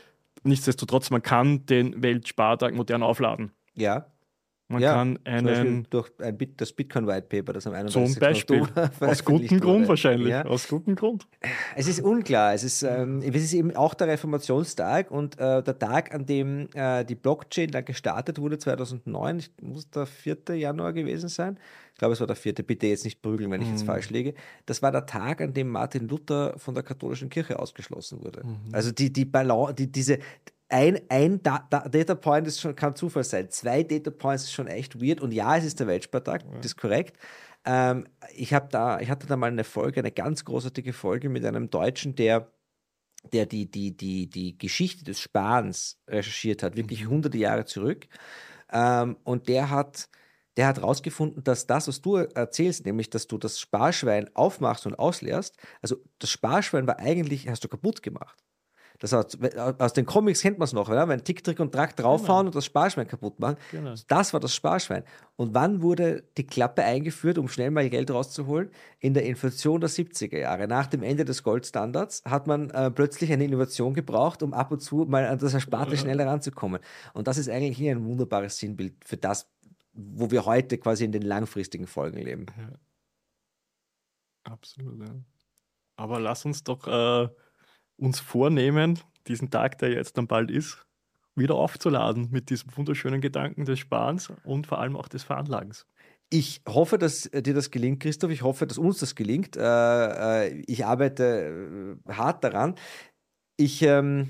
nichtsdestotrotz, man kann den Weltspartag modern aufladen. Ja. Man ja, kann einen... durch ein Bit, das Bitcoin White Paper, das am einunddreißigsten Zum Beispiel. Aus gutem Grund wahrscheinlich. Ja. Aus gutem Grund. Es ist unklar. Es ist, ähm, es ist eben auch der Reformationstag und äh, der Tag, an dem äh, die Blockchain dann gestartet wurde, zweitausendneun. Ich muss der vierte Januar gewesen sein. Ich glaube, es war der vierte. Bitte jetzt nicht prügeln, wenn ich Mhm. jetzt falsch liege. Das war der Tag, an dem Martin Luther von der katholischen Kirche ausgeschlossen wurde. Mhm. Also die, die Balance, die, diese... Ein, ein da da Data Point ist schon, kann Zufall sein. Zwei Data Points ist schon echt weird. Und ja, es ist der Weltspartag, ja. Das ist korrekt. Ähm, ich, hab da, ich hatte da mal eine Folge, eine ganz großartige Folge mit einem Deutschen, der, der die, die, die, die Geschichte des Sparens recherchiert hat, wirklich hunderte Jahre zurück. Ähm, und der hat, der hat rausgefunden, dass das, was du erzählst, nämlich, dass du das Sparschwein aufmachst und ausleerst, also das Sparschwein war eigentlich, hast du kaputt gemacht. Das heißt, aus den Comics kennt man es noch, oder? Wenn Tick, Trick und Track draufhauen genau. und das Sparschwein kaputt machen. Genau. Das war das Sparschwein. Und wann wurde die Klappe eingeführt, um schnell mal Geld rauszuholen? In der Inflation der siebziger Jahre. Nach dem Ende des Goldstandards hat man äh, plötzlich eine Innovation gebraucht, um ab und zu mal an das Ersparte schneller ranzukommen. Und das ist eigentlich hier ein wunderbares Sinnbild für das, wo wir heute quasi in den langfristigen Folgen leben. Ja. Absolut, ja. Aber lass uns doch... Äh uns vornehmen, diesen Tag, der jetzt dann bald ist, wieder aufzuladen mit diesem wunderschönen Gedanken des Sparens und vor allem auch des Veranlagens. Ich hoffe, dass dir das gelingt, Christoph. Ich hoffe, dass uns das gelingt. Äh, ich arbeite äh, hart daran. Ich, ähm,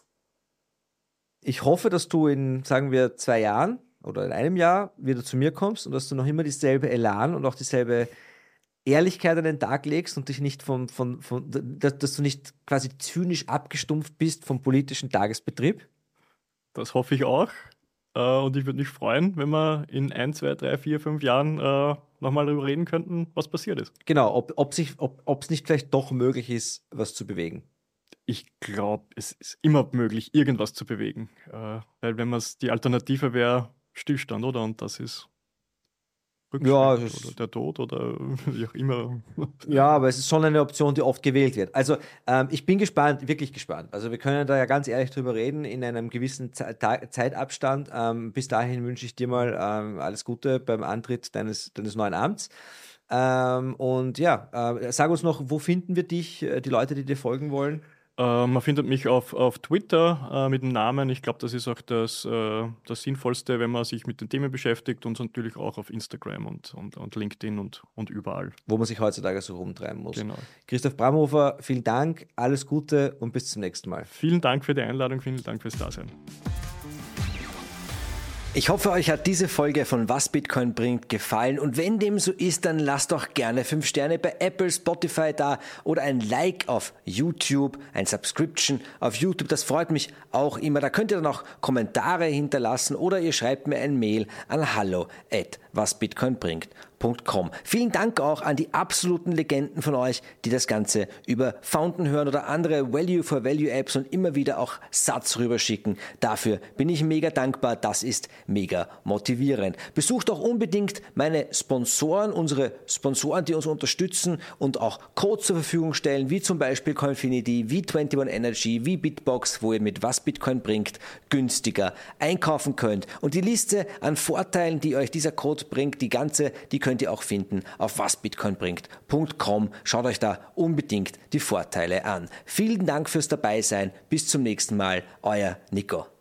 ich hoffe, dass du in, sagen wir, zwei Jahren oder in einem Jahr wieder zu mir kommst und dass du noch immer dieselbe Elan und auch dieselbe Ehrlichkeit an den Tag legst und dich nicht vom, von, von, dass, dass du nicht quasi zynisch abgestumpft bist vom politischen Tagesbetrieb? Das hoffe ich auch. Äh, und ich würde mich freuen, wenn wir in ein, zwei, drei, vier, fünf Jahren äh, nochmal darüber reden könnten, was passiert ist. Genau, ob ob sich, ob, ob es nicht vielleicht doch möglich ist, was zu bewegen. Ich glaube, es ist immer möglich, irgendwas zu bewegen. Äh, weil wenn man es, die Alternative wäre Stillstand, oder? Und das ist Ja, oder der Tod oder wie auch immer. Ja, aber es ist schon eine Option, die oft gewählt wird. Also ähm, ich bin gespannt, wirklich gespannt. Also wir können da ja ganz ehrlich drüber reden in einem gewissen Ze- Zeitabstand. Ähm, bis dahin wünsche ich dir mal ähm, alles Gute beim Antritt deines, deines neuen Amts. Ähm, und ja, äh, sag uns noch, wo finden wir dich, äh, die Leute, die dir folgen wollen? Äh, man findet mich auf, auf Twitter äh, mit dem Namen. Ich glaube, das ist auch das, äh, das Sinnvollste, wenn man sich mit den Themen beschäftigt, und natürlich auch auf Instagram und, und, und LinkedIn und, und überall. Wo man sich heutzutage so rumtreiben muss. Genau. Christoph Bramhofer, vielen Dank, alles Gute und bis zum nächsten Mal. Vielen Dank für die Einladung, vielen Dank fürs Dasein. Ich hoffe, euch hat diese Folge von Was Bitcoin bringt gefallen, und wenn dem so ist, dann lasst doch gerne fünf Sterne bei Apple, Spotify da oder ein Like auf YouTube, ein Subscription auf YouTube, das freut mich auch immer. Da könnt ihr dann auch Kommentare hinterlassen oder ihr schreibt mir ein Mail an hallo at wasbitcoinbringt punkt com. Vielen Dank auch an die absoluten Legenden von euch, die das Ganze über Fountain hören oder andere Value-for-Value-Apps und immer wieder auch Satz rüberschicken. Dafür bin ich mega dankbar. Das ist mega motivierend. Besucht auch unbedingt meine Sponsoren, unsere Sponsoren, die uns unterstützen und auch Codes zur Verfügung stellen, wie zum Beispiel Coinfinity, wie einundzwanzig Energy, wie Bitbox, wo ihr mit Was Bitcoin bringt günstiger einkaufen könnt. Und die Liste an Vorteilen, die euch dieser Code bringt, die ganze, die könnt ihr auch finden auf wasbitcoinbringt punkt com. Schaut euch da unbedingt die Vorteile an. Vielen Dank fürs Dabeisein. Bis zum nächsten Mal. Euer Nico.